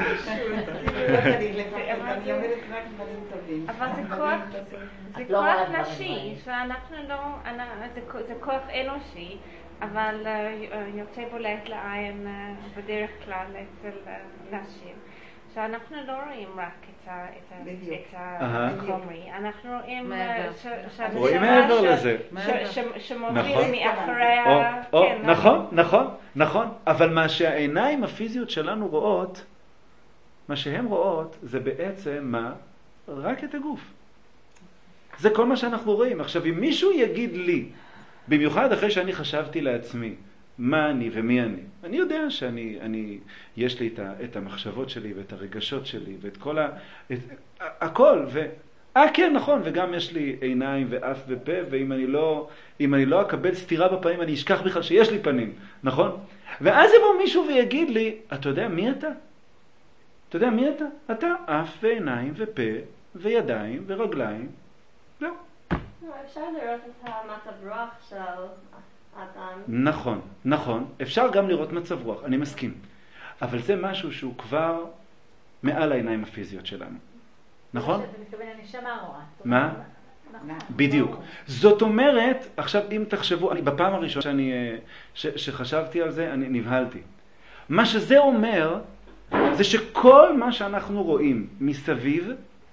אני אומרת רק דברים טובים. אבל זה כוח נשי, שאנחנו לא, זה כוח אנושי, אבל יוצא בולט לעין בדרך כלל אצל נשים. שאנחנו לא רואים רק את החומרי, אנחנו רואים רואים מעבר לזה. שמוביל מאחורי ה... נכון, נכון, נכון. אבל מה שהעיניים הפיזיות שלנו רואות, מה שהן רואות, זה בעצם מה? רק את הגוף. זה כל מה שאנחנו רואים. עכשיו, אם מישהו יגיד לי, במיוחד אחרי שאני חשבתי לעצמי, מה אני ומי אני. אני יודע שאני, אני, יש לי את, ה, את המחשבות שלי ואת הרגשות שלי ואת כל ה... את, הכל. ו... אה, כן, נכון, וגם יש לי עיניים ואף ופה, ואם אני לא, אם אני לא אקבל סתירה בפנים, אני אשכח בכלל שיש לי פנים, נכון? ואז יבוא מישהו ויגיד לי, אתה יודע מי אתה? אתה יודע מי אתה? אתה אף ועיניים ופה וידיים ורגליים. לא. אפשר לראות את המצב רוח של... נכון, נכון. אפשר גם לראות מצב רוח, אני מסכים. אבל זה משהו שהוא כבר מעל העיניים הפיזיות שלנו. נכון? אתה מתכוון הנשמה רואה. מה? בדיוק. זאת אומרת, עכשיו אם תחשבו, אני בפעם הראשונה שאני, ש, שחשבתי על זה, אני נבהלתי. מה שזה אומר, זה שכל מה שאנחנו רואים מסביב,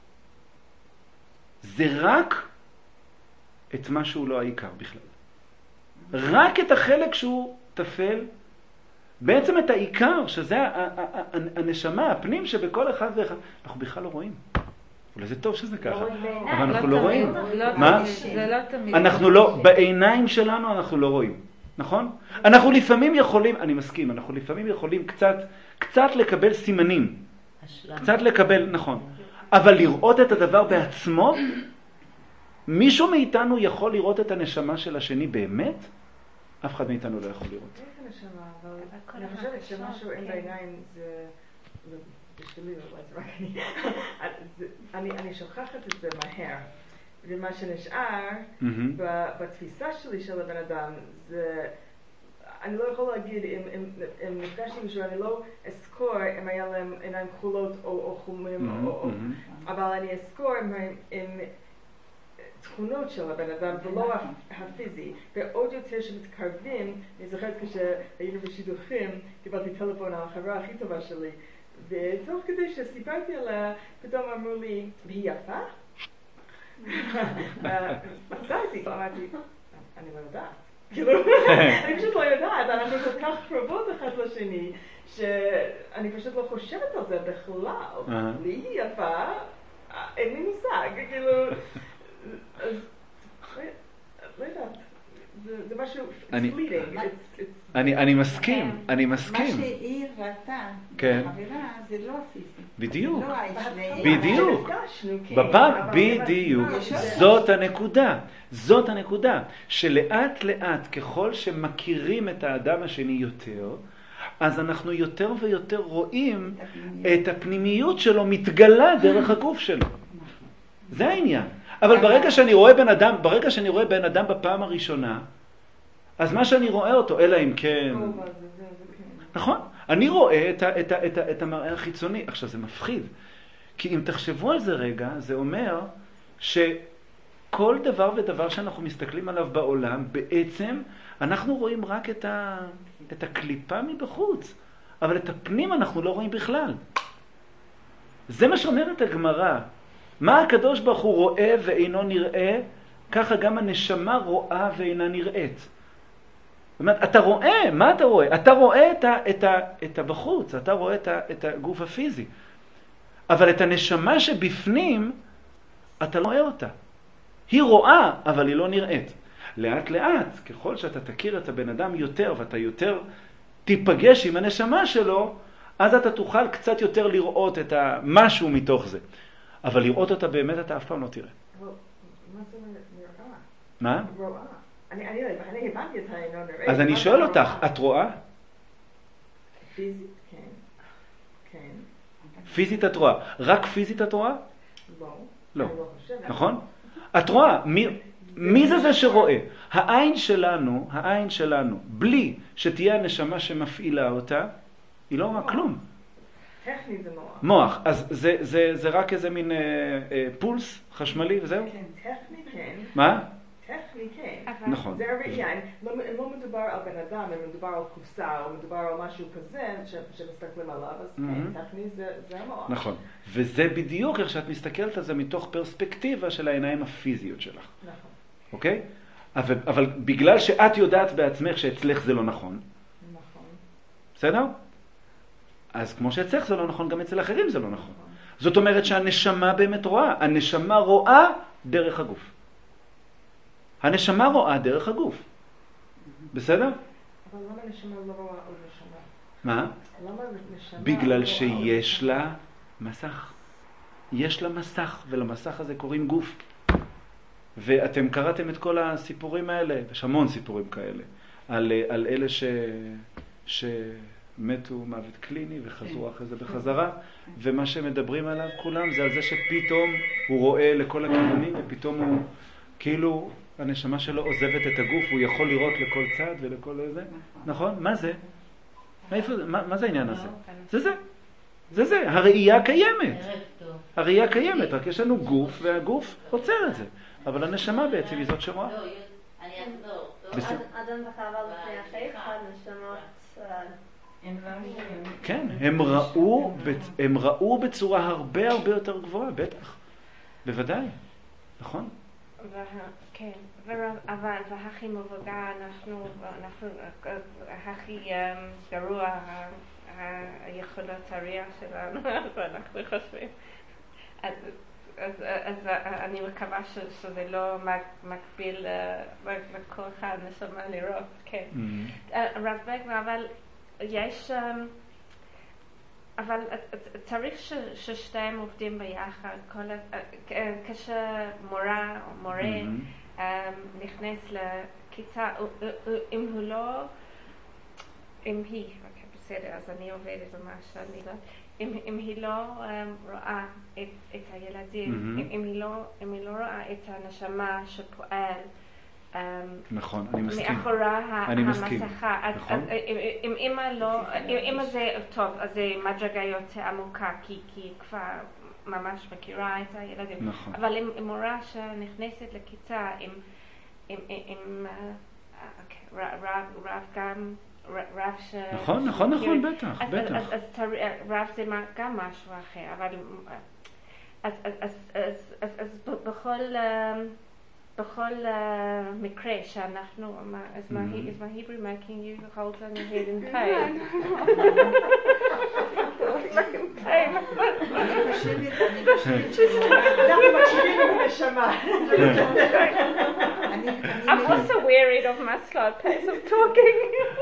זה רק את מה שהוא לא העיקר בכלל. רק את החלק שהוא תפל, בעצם את העיקר, שזה הנשמה, הפנים שבכל אחד ואחד, אנחנו בכלל לא רואים. אולי זה טוב שזה ככה, אבל אנחנו לא רואים. מה? זה לא תמיד. אנחנו לא, בעיניים שלנו אנחנו לא רואים, נכון? אנחנו לפעמים יכולים, אני מסכים, אנחנו לפעמים יכולים קצת, קצת לקבל סימנים. קצת לקבל, נכון. אבל לראות את הדבר בעצמו, מישהו מאיתנו יכול לראות את הנשמה של השני באמת? אף אחד מאיתנו לא יכול לראות. איזה נשמה, אבל אני חושבת שמשהו אין בעיניים זה... בשבילי, אני שוכחת את זה מהר. ומה שנשאר בתפיסה שלי של הבן אדם זה... אני לא יכול להגיד אם נפגשתי מישהו, אני לא אזכור אם היה להם עיניים כחולות או חומים, אבל אני אזכור אם... תכונות של הבן אדם ולא הפיזי, ועוד יותר שמתקרבים. אני זוכרת כשהיינו בשידוכים, קיבלתי טלפון על החברה הכי טובה שלי, ותוך כדי שסיפרתי עליה, פתאום אמרו לי, והיא יפה? עצרתי, אמרתי, אני לא יודעת. כאילו, אני פשוט לא יודעת, אנחנו כל כך קרובות אחד לשני, שאני פשוט לא חושבת על זה בכלל. לי היא יפה, אין לי מושג, כאילו... אז, לא יודעת, זה משהו, it's fleeting. אני מסכים, אני מסכים. מה שהיא ראתה, החברה, זה לא פיזי. בדיוק, בדיוק. בפעם, בדיוק. זאת הנקודה, זאת הנקודה. שלאט לאט, ככל שמכירים את האדם השני יותר, אז אנחנו יותר ויותר רואים את הפנימיות שלו מתגלה דרך הגוף שלו. זה העניין. אבל ברגע שאני רואה בן אדם, ברגע שאני רואה בן אדם בפעם הראשונה, אז מה שאני רואה אותו, אלא אם כן... נכון? אני רואה את, ה, את, ה, את, ה, את המראה החיצוני. עכשיו, זה מפחיד. כי אם תחשבו על זה רגע, זה אומר שכל דבר ודבר שאנחנו מסתכלים עליו בעולם, בעצם אנחנו רואים רק את, ה, את הקליפה מבחוץ. אבל את הפנים אנחנו לא רואים בכלל. זה מה שאומרת הגמרא. מה הקדוש ברוך הוא רואה ואינו נראה, ככה גם הנשמה רואה ואינה נראית. זאת אומרת, אתה רואה, מה אתה רואה? אתה רואה את, ה, את, ה, את הבחוץ, אתה רואה את, ה, את הגוף הפיזי. אבל את הנשמה שבפנים, אתה לא רואה אותה. היא רואה, אבל היא לא נראית. לאט לאט, ככל שאתה תכיר את הבן אדם יותר, ואתה יותר תיפגש עם הנשמה שלו, אז אתה תוכל קצת יותר לראות את המשהו מתוך זה. אבל לראות אותה באמת אתה אף פעם לא תראה. מה זה נראה? מה? רואה. אני הבנתי את העינו נראה. אז אני שואל אותך, את רואה? פיזית, כן. כן. פיזית את רואה. רק פיזית את רואה? לא. לא. נכון? את רואה. מי זה זה שרואה? העין שלנו, העין שלנו, בלי שתהיה הנשמה שמפעילה אותה, היא לא רואה כלום. טכני זה מוח. מוח. אז זה, זה, זה רק איזה מין אה, אה, פולס חשמלי וזהו? כן, טכני כן. מה? טכני, כן. נכון. זה הראייה, לא מדובר על בן אדם, אם מדובר על קופסה, או מדובר על משהו כזה שמסתכלים עליו, אז כן, טכני זה המוח. נכון. וזה בדיוק איך שאת מסתכלת על זה מתוך פרספקטיבה של העיניים הפיזיות שלך. נכון. אוקיי? אבל, אבל בגלל שאת יודעת בעצמך שאצלך זה לא נכון. נכון. בסדר? אז כמו שאצלך זה לא נכון, גם אצל אחרים זה לא נכון. זאת אומרת שהנשמה באמת רואה. הנשמה רואה דרך הגוף. הנשמה רואה דרך הגוף. בסדר? אבל למה נשמה לא רואה עוד נשמה? מה? למה נשמה? בגלל שיש לה מסך. יש לה מסך, ולמסך הזה קוראים גוף. ואתם קראתם את כל הסיפורים האלה, יש המון סיפורים כאלה, על, על אלה ש, שמתו מוות קליני וחזרו אחרי זה בחזרה, ומה שמדברים עליו כולם זה על זה שפתאום הוא רואה לכל הכיוונים, ופתאום הוא, כאילו הנשמה שלו עוזבת את הגוף, הוא יכול לראות לכל צד ולכל איזה, נכון? מה זה? מאיפה, מה, מה זה העניין הזה? זה זה. זה זה, הראייה קיימת. הראייה קיימת, רק יש לנו גוף, והגוף עוצר את זה. אבל הנשמה בעצם היא זאת שרואה. אני אחזור. אדם וחווה לפני החיים, הנשמות... כן, הם ראו, הם ראו בצורה הרבה הרבה יותר גבוהה, בטח. בוודאי. נכון? כן, אבל והכי מבוגר אנחנו, הכי גרוע היכולות הראייה שלנו, אז אנחנו חושבים. אז, אז, אז אני מקווה ש, שזה לא מקביל לכוח הנשמה לראות, כן. רב בגמן, אבל יש, אבל צריך ש, ששתיהם עובדים ביחד. כשמורה או מורה נכנס לכיתה, אם הוא לא, אם היא, בסדר, אז אני עובדת במה שאני לא, אם, אם היא לא um, רואה את, את הילדים, mm-hmm. אם, אם, היא לא, אם היא לא רואה את הנשמה שפועל um, נכון, אני מסכים. מאחורה אני המסכה, אז, נכון. אז אם, אם אמא לא, אם אמא זה טוב, אז זה מדרגה יותר עמוקה, כי, כי היא כבר ממש מכירה את הילדים. נכון. אבל אם, אם מורה שנכנסת לכיתה, אם, אם, אם uh, רב, רב גם רב ש... נכון, נכון, נכון, בטח, בטח. אז רב זה גם משהו אחר, אבל... אז בכל מקרה שאנחנו... Is my Hebrew making you hold on your head in pain? אני חושבת, אני חושבת אנחנו מקשיבים לנשמה. I'm also wearied of my slow pace of talking.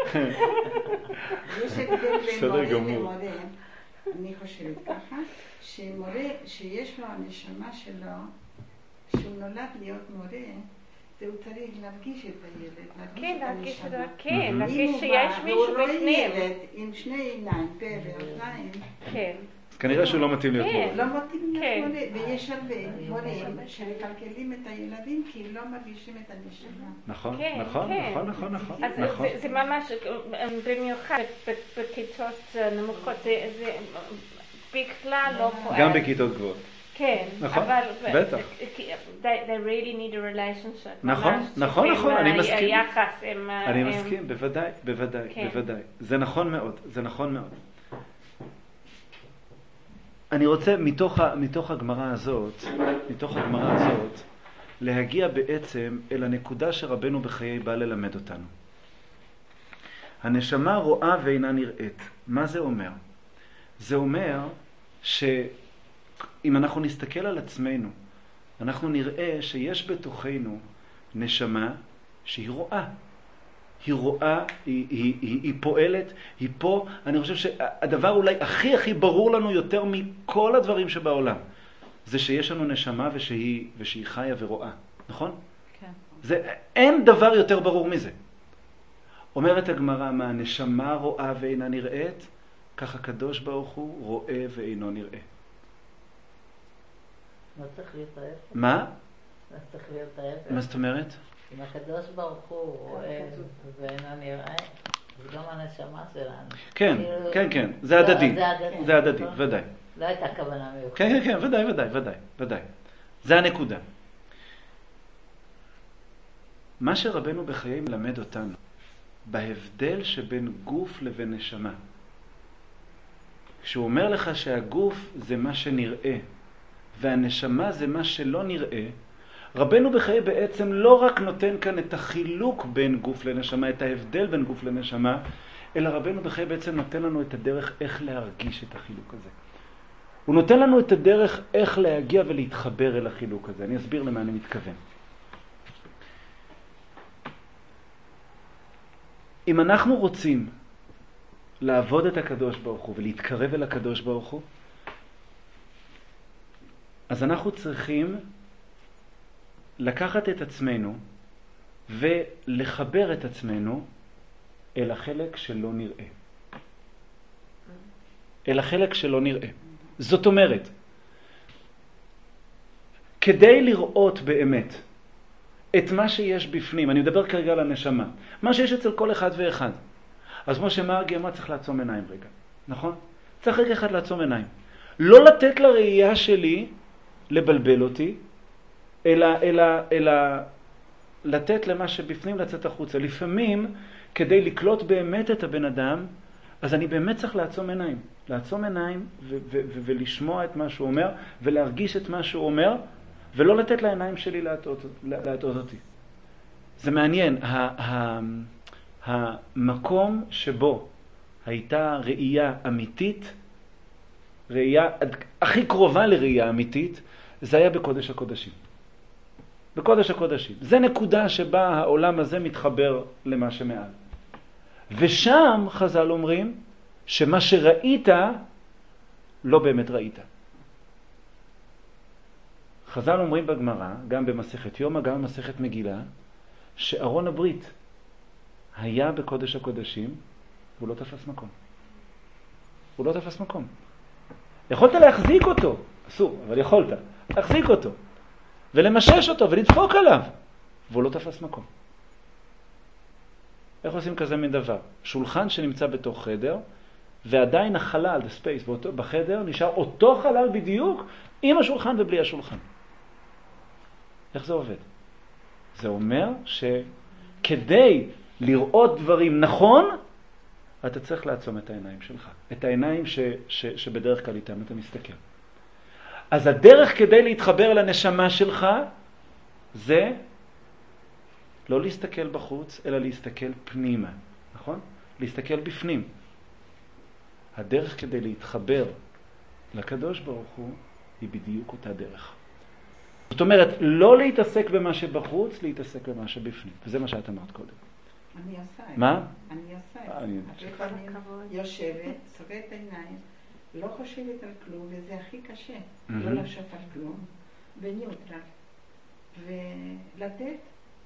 יש הבדל בין מורה למורה. אני חושבת ככה, שמורה שיש לו הנשמה שלו, שהוא נולד להיות מורה, הוא צריך להרגיש את הילד, להרגיש את הנשמה. כן, להרגיש שיש מישהו בפנים. והוא רואה ילד עם שני עיניים, פה ואוזניים. כן. כנראה שהוא לא מתאים להיות מורה. לא מתאים להיות מורה, ויש הרבה מורים שמקלקלים את הילדים כי לא מרגישים את הנשמה. נכון, נכון, נכון, נכון, נכון. אז זה ממש, במיוחד בכיתות נמוכות, זה בכלל לא פועל. גם בכיתות גבוהות. כן, נכון, אבל בטח. they really need a relationship. נכון, נכון, נכון, אני מסכים. היחס עם... אני מסכים, בוודאי, בוודאי, בוודאי. זה נכון מאוד, זה נכון מאוד. אני רוצה מתוך, מתוך הגמרא הזאת, מתוך הגמרא הזאת, להגיע בעצם אל הנקודה שרבנו בחיי בא ללמד אותנו. הנשמה רואה ואינה נראית. מה זה אומר? זה אומר שאם אנחנו נסתכל על עצמנו, אנחנו נראה שיש בתוכנו נשמה שהיא רואה. היא רואה, היא, היא, היא, היא פועלת, היא פה. אני חושב שהדבר אולי הכי הכי ברור לנו יותר מכל הדברים שבעולם, זה שיש לנו נשמה ושהיא, ושהיא חיה ורואה. נכון? כן. זה, אין דבר יותר ברור מזה. אומרת הגמרא, מה הנשמה רואה ואינה נראית, כך הקדוש ברוך הוא רואה ואינו נראה. לא צריך להיות ההפך. מה? לא צריך להיות ההפך. מה זאת אומרת? אם הקדוש ברוך הוא רואה ואינו נראה, זה גם הנשמה שלנו. כן, כן, כן, זה הדדי. זה הדדי, ודאי. לא הייתה כוונה מיוחדת. כן, כן, כן, ודאי, ודאי, ודאי, ודאי. זה הנקודה. מה שרבנו בחיי מלמד אותנו, בהבדל שבין גוף לבין נשמה. כשהוא אומר לך שהגוף זה מה שנראה, והנשמה זה מה שלא נראה, רבנו בחיי בעצם לא רק נותן כאן את החילוק בין גוף לנשמה, את ההבדל בין גוף לנשמה, אלא רבנו בחיי בעצם נותן לנו את הדרך איך להרגיש את החילוק הזה. הוא נותן לנו את הדרך איך להגיע ולהתחבר אל החילוק הזה. אני אסביר למה אני מתכוון. אם אנחנו רוצים לעבוד את הקדוש ברוך הוא ולהתקרב אל הקדוש ברוך הוא, אז אנחנו צריכים לקחת את עצמנו ולחבר את עצמנו אל החלק שלא נראה. אל החלק שלא נראה. זאת אומרת, כדי לראות באמת את מה שיש בפנים, אני מדבר כרגע על הנשמה, מה שיש אצל כל אחד ואחד. אז כמו שמרגי אמר, צריך לעצום עיניים רגע, נכון? צריך רגע אחד לעצום עיניים. לא לתת לראייה שלי לבלבל אותי, אלא, אלא, אלא לתת למה שבפנים לצאת החוצה. לפעמים, כדי לקלוט באמת את הבן אדם, אז אני באמת צריך לעצום עיניים. לעצום עיניים ו- ו- ו- ולשמוע את מה שהוא אומר, ולהרגיש את מה שהוא אומר, ולא לתת לעיניים שלי להטעות, להטעות אותי. זה מעניין. ה- ה- המקום שבו הייתה ראייה אמיתית, ראייה הכי קרובה לראייה אמיתית, זה היה בקודש הקודשים. בקודש הקודשים. זה נקודה שבה העולם הזה מתחבר למה שמעל. ושם חז"ל אומרים שמה שראית לא באמת ראית. חז"ל אומרים בגמרא, גם במסכת יומא, גם במסכת מגילה, שארון הברית היה בקודש הקודשים, והוא לא תפס מקום. הוא לא תפס מקום. יכולת להחזיק אותו, אסור, אבל יכולת, להחזיק אותו, ולמשש אותו ולדפוק עליו, והוא לא תפס מקום. איך עושים כזה מן דבר? שולחן שנמצא בתוך חדר, ועדיין החלל, the space, באותו, בחדר, נשאר אותו חלל בדיוק, עם השולחן ובלי השולחן. איך זה עובד? זה אומר שכדי לראות דברים נכון, אתה צריך לעצום את העיניים שלך. את העיניים ש, ש, שבדרך כלל איתם אתה מסתכל. אז הדרך כדי להתחבר לנשמה שלך, זה לא להסתכל בחוץ, אלא להסתכל פנימה. נכון? להסתכל בפנים. הדרך כדי להתחבר לקדוש ברוך הוא, היא בדיוק אותה דרך. זאת אומרת, לא להתעסק במה שבחוץ, להתעסק במה שבפנים. וזה מה שאת אמרת קודם. אני עושה את זה. מה? אני עושה את אני- זה. הרבה פעמים יושבת, סוגרת עיניים, לא חושבת על כלום, וזה הכי קשה. לא לחשוב על כלום, בניוטרל. ולתת,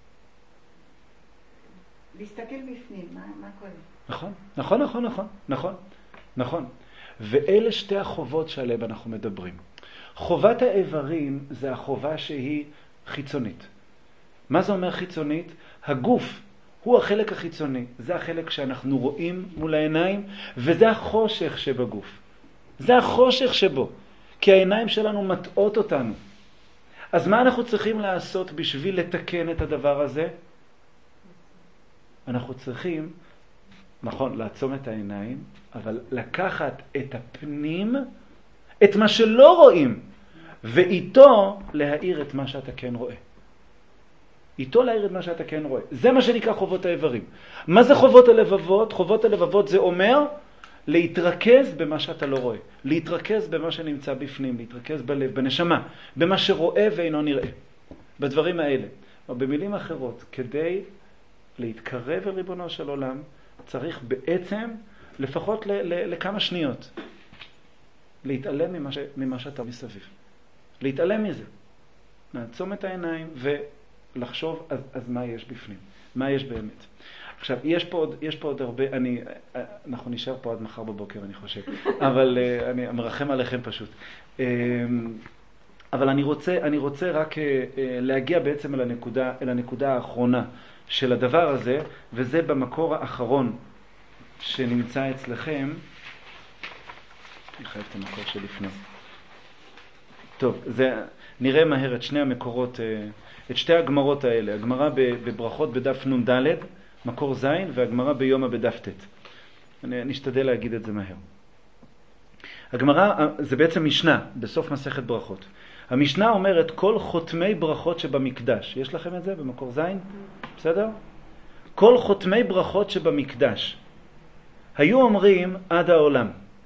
להסתכל בפנים, מה, מה קורה? נכון, נכון, נכון, נכון, נכון, נכון. ואלה שתי החובות שעליהם אנחנו מדברים. חובת האיברים זה החובה שהיא חיצונית. מה זה אומר חיצונית? הגוף הוא החלק החיצוני. זה החלק שאנחנו רואים מול העיניים, וזה החושך שבגוף. זה החושך שבו. כי העיניים שלנו מטעות אותנו. אז מה אנחנו צריכים לעשות בשביל לתקן את הדבר הזה? אנחנו צריכים, נכון, לעצום את העיניים, אבל לקחת את הפנים, את מה שלא רואים, ואיתו להאיר את מה שאתה כן רואה. איתו להאיר את מה שאתה כן רואה. זה מה שנקרא חובות האיברים. מה זה חובות הלבבות? חובות הלבבות זה אומר להתרכז במה שאתה לא רואה. להתרכז במה שנמצא בפנים, להתרכז בלב, בנשמה, במה שרואה ואינו נראה. בדברים האלה. או במילים אחרות, כדי להתקרב אל ריבונו של עולם, צריך בעצם לפחות ל- ל- לכמה שניות להתעלם ממה, ש- ממה שאתה מסביב. להתעלם מזה. נעצום את העיניים ולחשוב אז, אז מה יש בפנים, מה יש באמת. עכשיו, יש פה עוד, יש פה עוד הרבה, אני, אנחנו נשאר פה עד מחר בבוקר, אני חושב, אבל אני מרחם עליכם פשוט. אבל אני רוצה, אני רוצה רק להגיע בעצם אל הנקודה, אל הנקודה האחרונה של הדבר הזה, וזה במקור האחרון שנמצא אצלכם. אני חייב את המקור שלפני. טוב, זה, נראה מהר את שני המקורות את שתי הגמרות האלה, הגמרה בברכות בדף נון ד' מקור זין, והגמרה ביומא בדף ט'. אני, אני אשתדל להגיד את זה מהר. הגמרה זה בעצם משנה בסוף מסכת ברכות. המשנה אומרת כל חותמי ברכות שבמקדש. יש לכם את זה במקור זין? בסדר? כל חותמי ברכות שבמקדש היו אומרים עד העולם.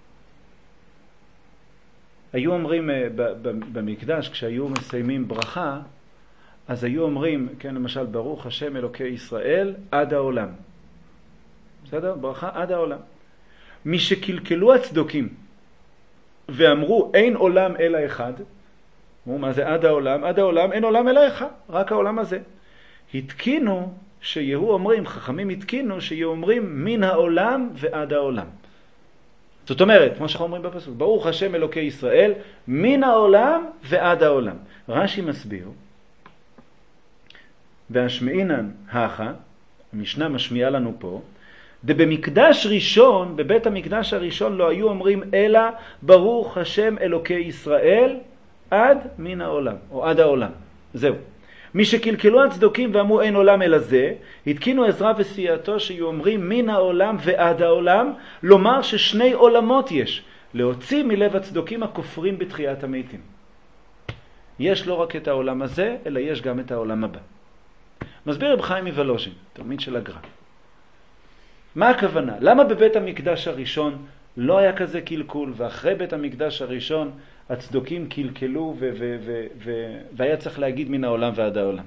היו אומרים במקדש, כשהיו מסיימים ברכה, אז היו אומרים, כן, למשל, ברוך השם אלוקי ישראל עד העולם. בסדר? ברכה עד העולם. מי שקלקלו הצדוקים ואמרו אין עולם אלא אחד, מה זה עד העולם? עד העולם אין עולם אלא אחד, רק העולם הזה. התקינו שיהיו אומרים, חכמים התקינו שיהיו אומרים מן העולם ועד העולם. זאת אומרת, כמו שאנחנו אומרים בפסוק, ברוך השם אלוקי ישראל, מן העולם ועד העולם. רש"י מסביר, והשמעינן האחה, המשנה משמיעה לנו פה, דבמקדש ראשון, בבית המקדש הראשון לא היו אומרים אלא ברוך השם אלוקי ישראל עד מן העולם, או עד העולם. זהו. מי שקלקלו הצדוקים ואמרו אין עולם אלא זה, התקינו עזרא וסייעתו שיהיו אומרים מן העולם ועד העולם, לומר ששני עולמות יש, להוציא מלב הצדוקים הכופרים בתחיית המתים. יש לא רק את העולם הזה, אלא יש גם את העולם הבא. מסביר רב חיים מוולוז'ין, תלמיד של הגר"א. מה הכוונה? למה בבית המקדש הראשון לא היה כזה קלקול, ואחרי בית המקדש הראשון הצדוקים קלקלו ו- ו- ו- ו- והיה צריך להגיד מן העולם ועד העולם?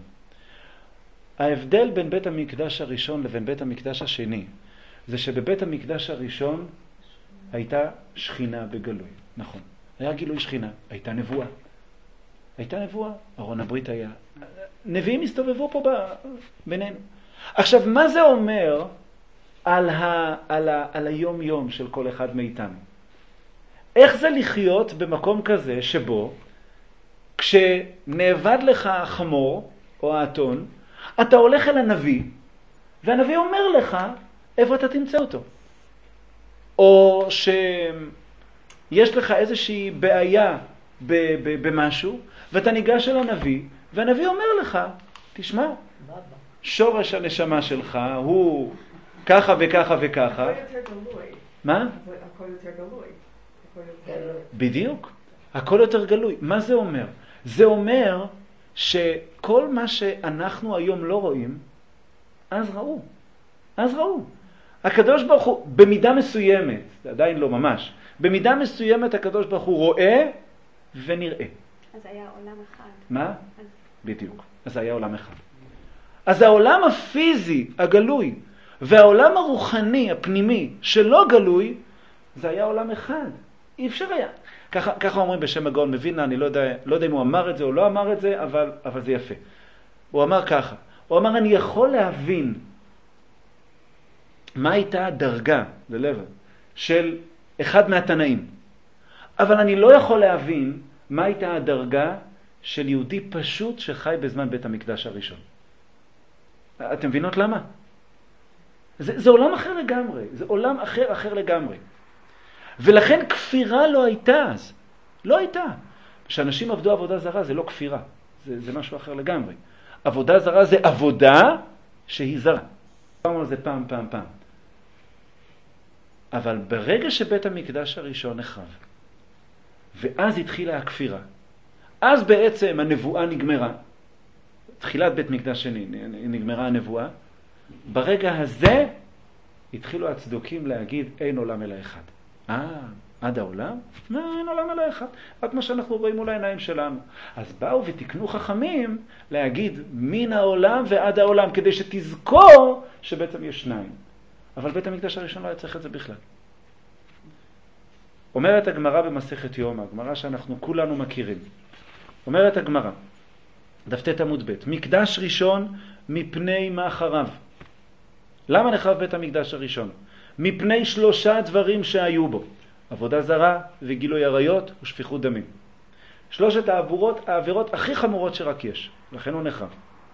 ההבדל בין בית המקדש הראשון לבין בית המקדש השני, זה שבבית המקדש הראשון הייתה שכינה בגלוי. נכון. היה גילוי שכינה, הייתה נבואה. הייתה נבואה, ארון הברית היה. נביאים הסתובבו פה בינינו. עכשיו, מה זה אומר על, ה, על, ה, על היום יום של כל אחד מאיתנו? איך זה לחיות במקום כזה שבו כשנאבד לך החמור או האתון, אתה הולך אל הנביא, והנביא אומר לך איפה אתה תמצא אותו. או שיש לך איזושהי בעיה ב- ב- במשהו, ואתה ניגש אל הנביא, והנביא אומר לך, תשמע, שורש הנשמה שלך הוא ככה וככה וככה. הכל יותר גלוי. מה? הכל יותר גלוי. הכל יותר... בדיוק. הכל יותר גלוי. מה זה אומר? זה אומר שכל מה שאנחנו היום לא רואים, אז ראו. אז ראו. הקדוש ברוך הוא, במידה מסוימת, עדיין לא ממש, במידה מסוימת הקדוש ברוך הוא רואה ונראה. אז היה עולם אחד. מה? אז... בדיוק. אז היה עולם אחד. אז העולם הפיזי, הגלוי, והעולם הרוחני, הפנימי, שלא גלוי, זה היה עולם אחד. אי אפשר היה. ככה, ככה אומרים בשם הגאון מווילנה, אני לא יודע, לא יודע אם הוא אמר את זה או לא אמר את זה, אבל, אבל זה יפה. הוא אמר ככה, הוא אמר, אני יכול להבין מה הייתה הדרגה, ללב, של אחד מהתנאים. אבל אני לא יכול להבין מה הייתה הדרגה של יהודי פשוט שחי בזמן בית המקדש הראשון. אתם מבינות למה? זה, זה עולם אחר לגמרי, זה עולם אחר אחר לגמרי. ולכן כפירה לא הייתה אז. לא הייתה. כשאנשים עבדו עבודה זרה זה לא כפירה, זה, זה משהו אחר לגמרי. עבודה זרה זה עבודה שהיא זרה. פעם על זה פעם פעם פעם. אבל ברגע שבית המקדש הראשון נחרב, ואז התחילה הכפירה, אז בעצם הנבואה נגמרה, תחילת בית מקדש שני נגמרה הנבואה, ברגע הזה התחילו הצדוקים להגיד אין עולם אלא אחד. אה, עד העולם? לא, אין עולם אלא אחד. רק מה שאנחנו רואים מול העיניים שלנו. אז באו ותקנו חכמים להגיד מן העולם ועד העולם, כדי שתזכור שבעצם יש שניים. אבל בית המקדש הראשון לא היה צריך את זה בכלל. אומרת הגמרא במסכת יומא, הגמרא שאנחנו כולנו מכירים. אומרת הגמרא, דף ט' עמוד ב', מקדש ראשון מפני מאחריו. למה נחרב בית המקדש הראשון? מפני שלושה דברים שהיו בו. עבודה זרה וגילוי עריות ושפיכות דמים. שלושת העבירות, העבירות הכי חמורות שרק יש. לכן הוא נחרב.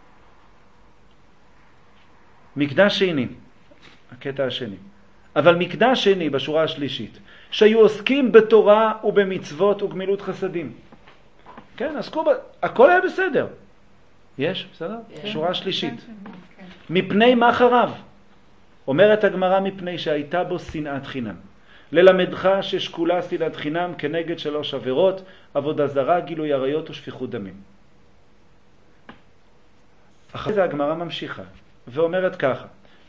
מקדש שני, הקטע השני. אבל מקדש שני בשורה השלישית, שהיו עוסקים בתורה ובמצוות וגמילות חסדים. כן, עסקו ב... הכל היה בסדר. יש? בסדר? כן. שורה שלישית. כן, כן. מפני מה חרב? אומרת הגמרא מפני שהייתה בו שנאת חינם. ללמדך ששקולה שנאת חינם כנגד שלוש עבירות, עבודה זרה, גילוי עריות ושפיכות דמים. אחרי זה הגמרא ממשיכה ואומרת ככה,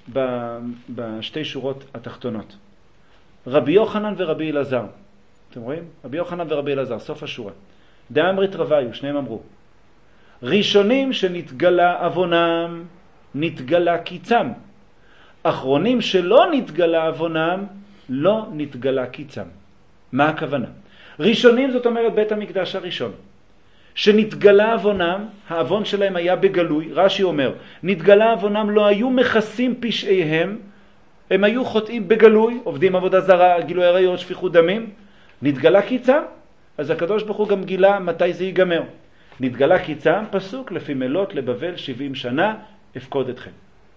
בשתי שורות התחתונות. רבי יוחנן ורבי אלעזר. אתם רואים? רבי יוחנן ורבי אלעזר, סוף השורה. דאמרית רוויו, שניהם אמרו. ראשונים שנתגלה עוונם, נתגלה קיצם. אחרונים שלא נתגלה עוונם, לא נתגלה קיצם. מה הכוונה? ראשונים זאת אומרת בית המקדש הראשון. שנתגלה עוונם, העוון שלהם היה בגלוי. רש"י אומר, נתגלה עוונם לא היו מכסים פשעיהם, הם היו חוטאים בגלוי, עובדים עבודה זרה, גילוי עריות, שפיכות דמים. נתגלה קיצם, אז הקדוש ברוך הוא גם גילה מתי זה ייגמר. נתגלה קיצם, פסוק לפי מלות לבבל שבעים שנה, אפקוד אתכם.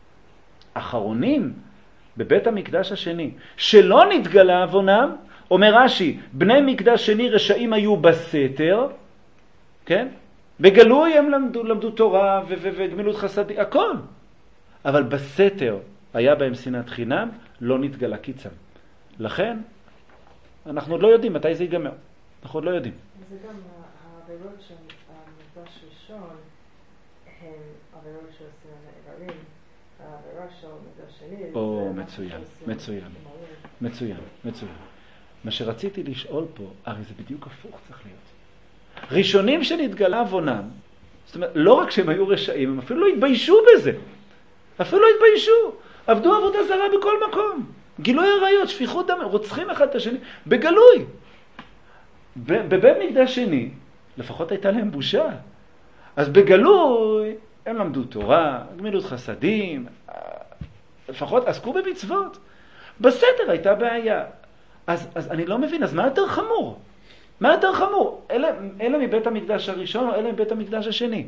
אחרונים בבית המקדש השני, שלא נתגלה עוונם, אומר רש"י, בני מקדש שני רשעים היו בסתר, כן? בגלוי הם למדו, למדו תורה ו- ו- וגמילות חסדים, הכל. אבל בסתר היה בהם שנאת חינם, לא נתגלה קיצם. לכן, אנחנו עוד לא יודעים מתי זה ייגמר. אנחנו עוד לא יודעים. זה גם העבירות של המקדש ראשון, הם עבירות של שנאת האיברים, העבירה של המקדש שני. או, מצוין, מצוין, מצוין, מצוין. מה שרציתי לשאול פה, הרי זה בדיוק הפוך צריך להיות. ראשונים שנתגלה עוונם, זאת אומרת, לא רק שהם היו רשעים, הם אפילו לא התביישו בזה. אפילו לא התביישו. עבדו עבודה זרה בכל מקום. גילוי עריות, שפיכות דם, רוצחים אחד את השני, בגלוי. בבית מקדש שני, לפחות הייתה להם בושה. אז בגלוי, הם למדו תורה, גמילות חסדים, לפחות עסקו במצוות. בסתר הייתה בעיה. אז, אז אני לא מבין, אז מה יותר חמור? מה יותר חמור? אלה, אלה מבית המקדש הראשון או אלה מבית המקדש השני?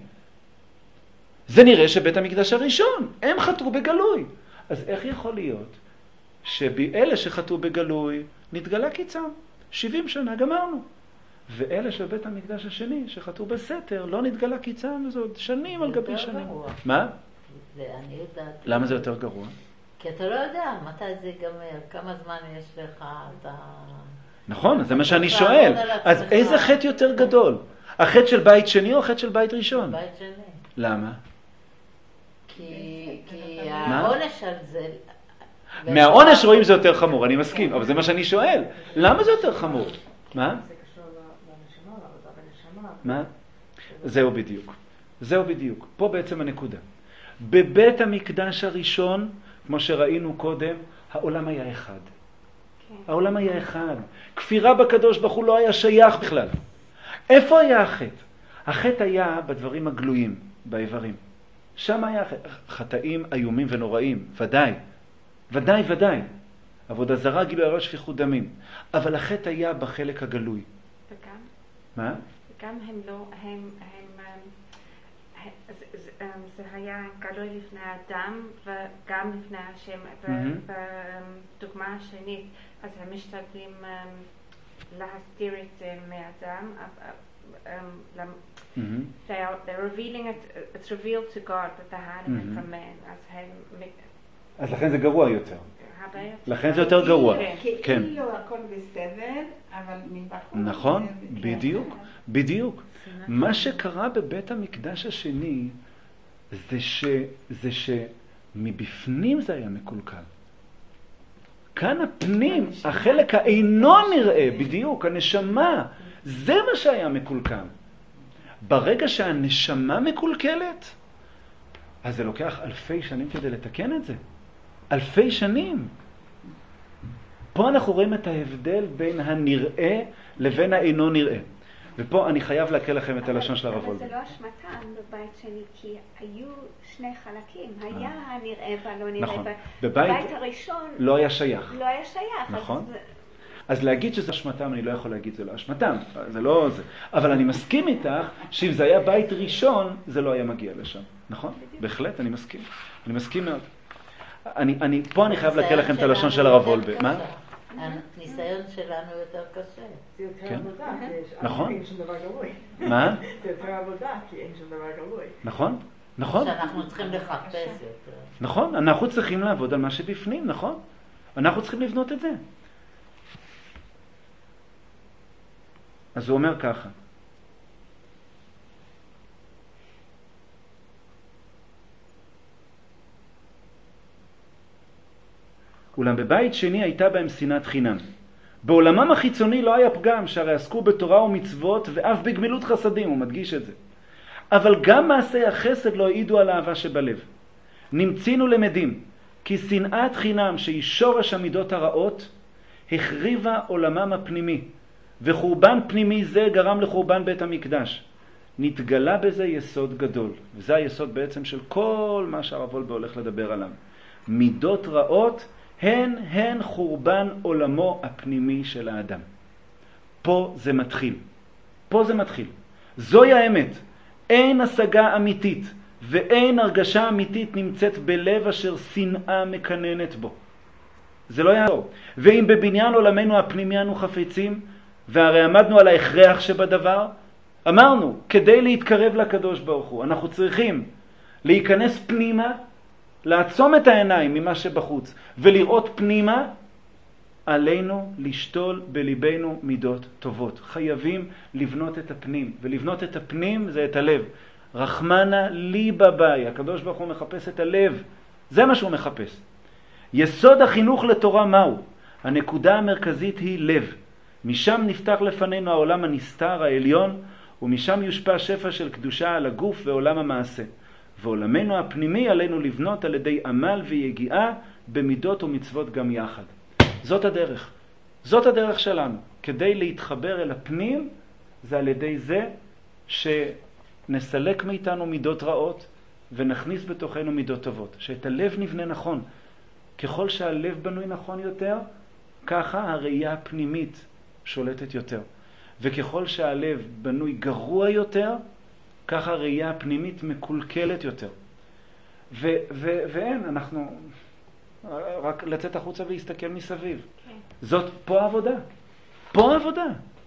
זה נראה שבית המקדש הראשון, הם חטאו בגלוי. אז איך יכול להיות שבאלה שחטאו בגלוי נתגלה קיצם? שבעים שנה גמרנו. ואלה של בית המקדש השני שחטאו בסתר לא נתגלה קיצם, וזה עוד שנים על גבי שנים. גרוע. מה? זה אני יודעת. למה זה יותר גרוע? כי אתה לא יודע מתי זה ייגמר, כמה זמן יש לך, אתה... נכון, זה מה שאני שואל. אז איזה חטא יותר גדול? החטא של בית שני או החטא של בית ראשון? בית שני. למה? כי העונש על זה... מהעונש רואים זה יותר חמור, אני מסכים, אבל זה מה שאני שואל. למה זה יותר חמור? מה? זה קשור לנשמה, לעבודה בנשמה. מה? זהו בדיוק. זהו בדיוק. פה בעצם הנקודה. בבית המקדש הראשון, כמו שראינו קודם, העולם היה אחד. העולם היה אחד. כפירה בקדוש ברוך הוא לא היה שייך בכלל. איפה היה החטא? החטא היה בדברים הגלויים, באיברים. שם היה חטאים איומים ונוראים, ודאי. ודאי, ודאי. עבודה זרה, גילוי עריות, שפיכות דמים. אבל החטא היה בחלק הגלוי. וגם? מה? וגם הם לא, הם, הם, זה, זה, זה היה גלוי לפני האדם וגם לפני השם. בדוגמה השנית, אז הם משתדלים להסתיר את זה מאדם. They are, they're revealing it, it's revealed to God that they had it from man. אז הם... אז לכן זה גרוע יותר. הרבה יותר. לכן זה יותר גרוע. כן. כאילו הכל בסדר, אבל מבחור... נכון, בדיוק, בדיוק. מה שקרה בבית המקדש השני זה ש... זה שמבפנים זה היה מקולקל. כאן הפנים, החלק האינו נראה, בדיוק, הנשמה, זה מה שהיה מקולקל. ברגע שהנשמה מקולקלת, אז זה לוקח אלפי שנים כדי לתקן את זה. אלפי שנים. פה אנחנו רואים את ההבדל בין הנראה לבין האינו נראה. ופה אני חייב להקריא לכם את הלשון של הרב וולבה. אבל זה לא אשמתם בבית שני, כי היו שני חלקים. היה הנראה והלא נראה. נכון. בבית הראשון לא היה שייך. לא היה שייך. נכון. אז להגיד שזה אשמתם, אני לא יכול להגיד זה לא אשמתם. זה לא זה. אבל אני מסכים איתך שאם זה היה בית ראשון, זה לא היה מגיע לשם. נכון? בהחלט, אני מסכים. אני מסכים מאוד. אני, אני, פה אני חייב להקריא לכם את הלשון של הרב וולבה. מה? הניסיון שלנו יותר קשה. זה יותר עבודה, נכון. כי אין שום דבר גלוי. מה? זה יותר עבודה, כי אין שום דבר גלוי. נכון, נכון. שאנחנו צריכים לחפש יותר. נכון, אנחנו צריכים לעבוד על מה שבפנים, נכון? אנחנו צריכים לבנות את זה. אז הוא אומר ככה. אולם בבית שני הייתה בהם שנאת חינם. בעולמם החיצוני לא היה פגם, שהרי עסקו בתורה ומצוות ואף בגמילות חסדים, הוא מדגיש את זה. אבל גם מעשי החסד לא העידו על האהבה שבלב. נמצינו למדים, כי שנאת חינם שהיא שורש המידות הרעות, החריבה עולמם הפנימי, וחורבן פנימי זה גרם לחורבן בית המקדש. נתגלה בזה יסוד גדול, וזה היסוד בעצם של כל מה שהרב וולבה הולך לדבר עליו. מידות רעות הן הן חורבן עולמו הפנימי של האדם. פה זה מתחיל. פה זה מתחיל. זוהי האמת. אין השגה אמיתית ואין הרגשה אמיתית נמצאת בלב אשר שנאה מקננת בו. זה לא יעזור. ואם בבניין עולמנו הפנימי אנו חפצים, והרי עמדנו על ההכרח שבדבר, אמרנו, כדי להתקרב לקדוש ברוך הוא, אנחנו צריכים להיכנס פנימה, לעצום את העיניים ממה שבחוץ, ולראות פנימה, עלינו לשתול בליבנו מידות טובות. חייבים לבנות את הפנים, ולבנות את הפנים זה את הלב. רחמנה לי בבאי, הקדוש ברוך הוא מחפש את הלב, זה מה שהוא מחפש. יסוד החינוך לתורה מהו? הנקודה המרכזית היא לב. משם נפתח לפנינו העולם הנסתר העליון, ומשם יושפע שפע של קדושה על הגוף ועולם המעשה. ועולמנו הפנימי עלינו לבנות על ידי עמל ויגיעה במידות ומצוות גם יחד. זאת הדרך. זאת הדרך שלנו. כדי להתחבר אל הפנים, זה על ידי זה שנסלק מאיתנו מידות רעות ונכניס בתוכנו מידות טובות. שאת הלב נבנה נכון. ככל שהלב בנוי נכון יותר, ככה הראייה הפנימית שולטת יותר. וככל שהלב בנוי גרוע יותר, ככה הראייה הפנימית מקולקלת יותר. ו- ו- ואין, אנחנו רק לצאת החוצה ולהסתכל מסביב. Okay. זאת פה העבודה. פה העבודה.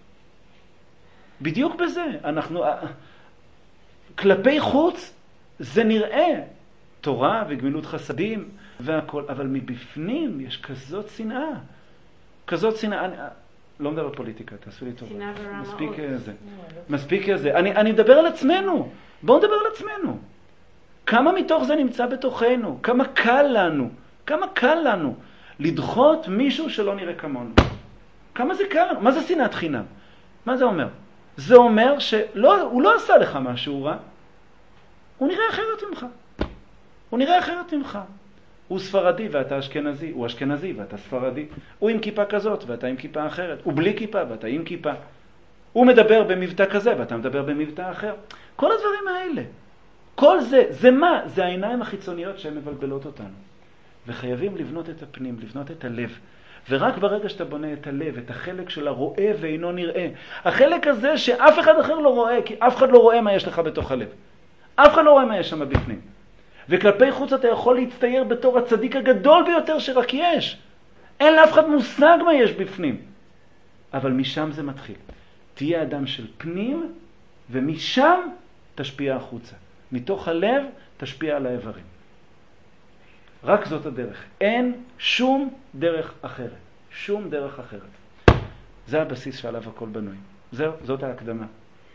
בדיוק בזה. אנחנו, כלפי חוץ זה נראה תורה וגמילות חסדים והכל, אבל מבפנים יש כזאת שנאה. כזאת שנאה. אני, לא מדבר פוליטיקה, תעשו לי טוב. מספיק זה. מספיק זה. אני, אני מדבר על עצמנו. בואו נדבר על עצמנו. כמה מתוך זה נמצא בתוכנו? כמה קל לנו? כמה קל לנו לדחות מישהו שלא נראה כמונו? כמה זה קל לנו? מה זה שנאת חינם? מה זה אומר? זה אומר שהוא לא עשה לך משהו רע. הוא נראה אחרת ממך. הוא נראה אחרת ממך. הוא ספרדי ואתה אשכנזי, הוא אשכנזי ואתה ספרדי. הוא עם כיפה כזאת ואתה עם כיפה אחרת. הוא בלי כיפה ואתה עם כיפה. הוא מדבר במבטא כזה ואתה מדבר במבטא אחר. כל הדברים האלה. כל זה, זה מה? זה העיניים החיצוניות שהן מבלבלות אותנו. וחייבים לבנות את הפנים, לבנות את הלב. ורק ברגע שאתה בונה את הלב, את החלק של הרואה ואינו נראה, החלק הזה שאף אחד אחר לא רואה, כי אף אחד לא רואה מה יש לך בתוך הלב. אף אחד לא רואה מה יש שם בפנים. וכלפי חוץ אתה יכול להצטייר בתור הצדיק הגדול ביותר שרק יש. אין לאף אחד מושג מה יש בפנים. אבל משם זה מתחיל. תהיה אדם של פנים, ומשם תשפיע החוצה. מתוך הלב תשפיע על האיברים. רק זאת הדרך. אין שום דרך אחרת. שום דרך אחרת. זה הבסיס שעליו הכל בנוי. זהו, זאת ההקדמה.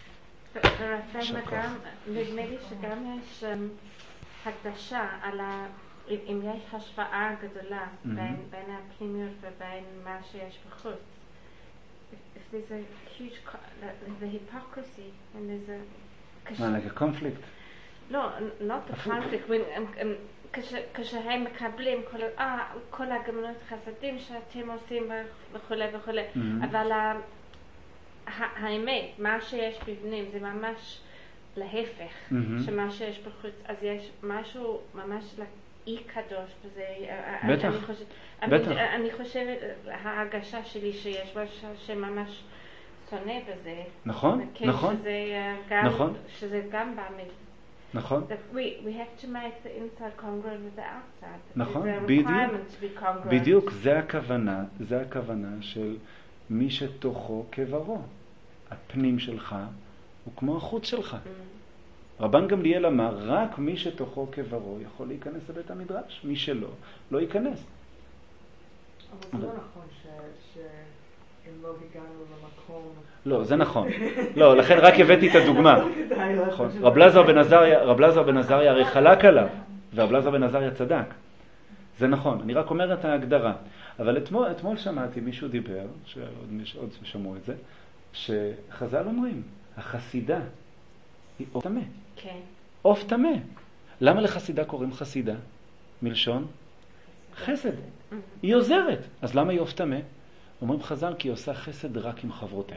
וגם, נדמה לי שגם יש הקדשה על ה... אם יש השוואה גדולה בין הפנימיות ובין מה שיש בחוץ. If there's a huge... the hypocrisy and there's a... מה, like a conflict? לא, not the conflict. כשהם מקבלים כל הגמילות חסדים שאתם עושים וכו' וכו'. אבל האמת, מה שיש בפנים זה ממש להפך, שמה שיש בחוץ. אז יש משהו ממש אי קדוש בזה. בטח, בטח. אני חושבת, ההרגשה שלי שיש משהו שממש שונא בזה. נכון, נכון. שזה גם בא נכון. That we, we have to make the inside congruent with the outside. נכון, There's a בדיוק. requirement to be congruent. בדיוק, זה הכוונה, זה הכוונה של מי שתוכו כברו. הפנים שלך הוא כמו החוץ שלך. Mm. רבן גמליאל אמר, רק מי שתוכו כברו יכול להיכנס לבית המדרש, מי שלא, לא ייכנס. אבל זה לא נכון שאם לא הגענו למקום... לא, זה נכון. לא, לכן רק הבאתי את הדוגמה. נכון. רב לזר בן עזריה, רב לזר בן עזריה הרי חלק עליו, ורב לזר בן עזריה צדק. זה נכון, אני רק אומר את ההגדרה. אבל אתמול, אתמול שמעתי, מישהו דיבר, שעוד עוד שמעו את זה, שחז"ל אומרים, החסידה היא עוף טמא. כן. עוף טמא. למה לחסידה קוראים חסידה? מלשון? חסד. היא עוזרת. אז למה היא עוף טמא? אומרים חז"ל כי היא עושה חסד רק עם חברותיה.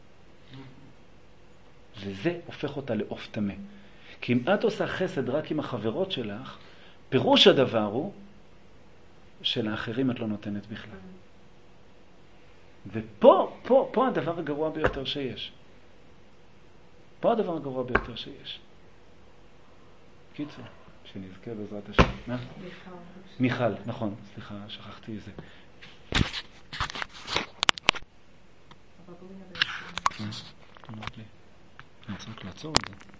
וזה הופך אותה לעוף טמא. כי אם את עושה חסד רק עם החברות שלך, פירוש הדבר הוא שלאחרים את לא נותנת בכלל. ופה, פה, פה הדבר הגרוע ביותר שיש. פה הדבר הגרוע ביותר שיש. קיצור, שנזכה בעזרת השם. מה? מיכל. מיכל, נכון. סליחה, שכחתי את זה. מה? אמרת לי. אני צריך לעצור את זה.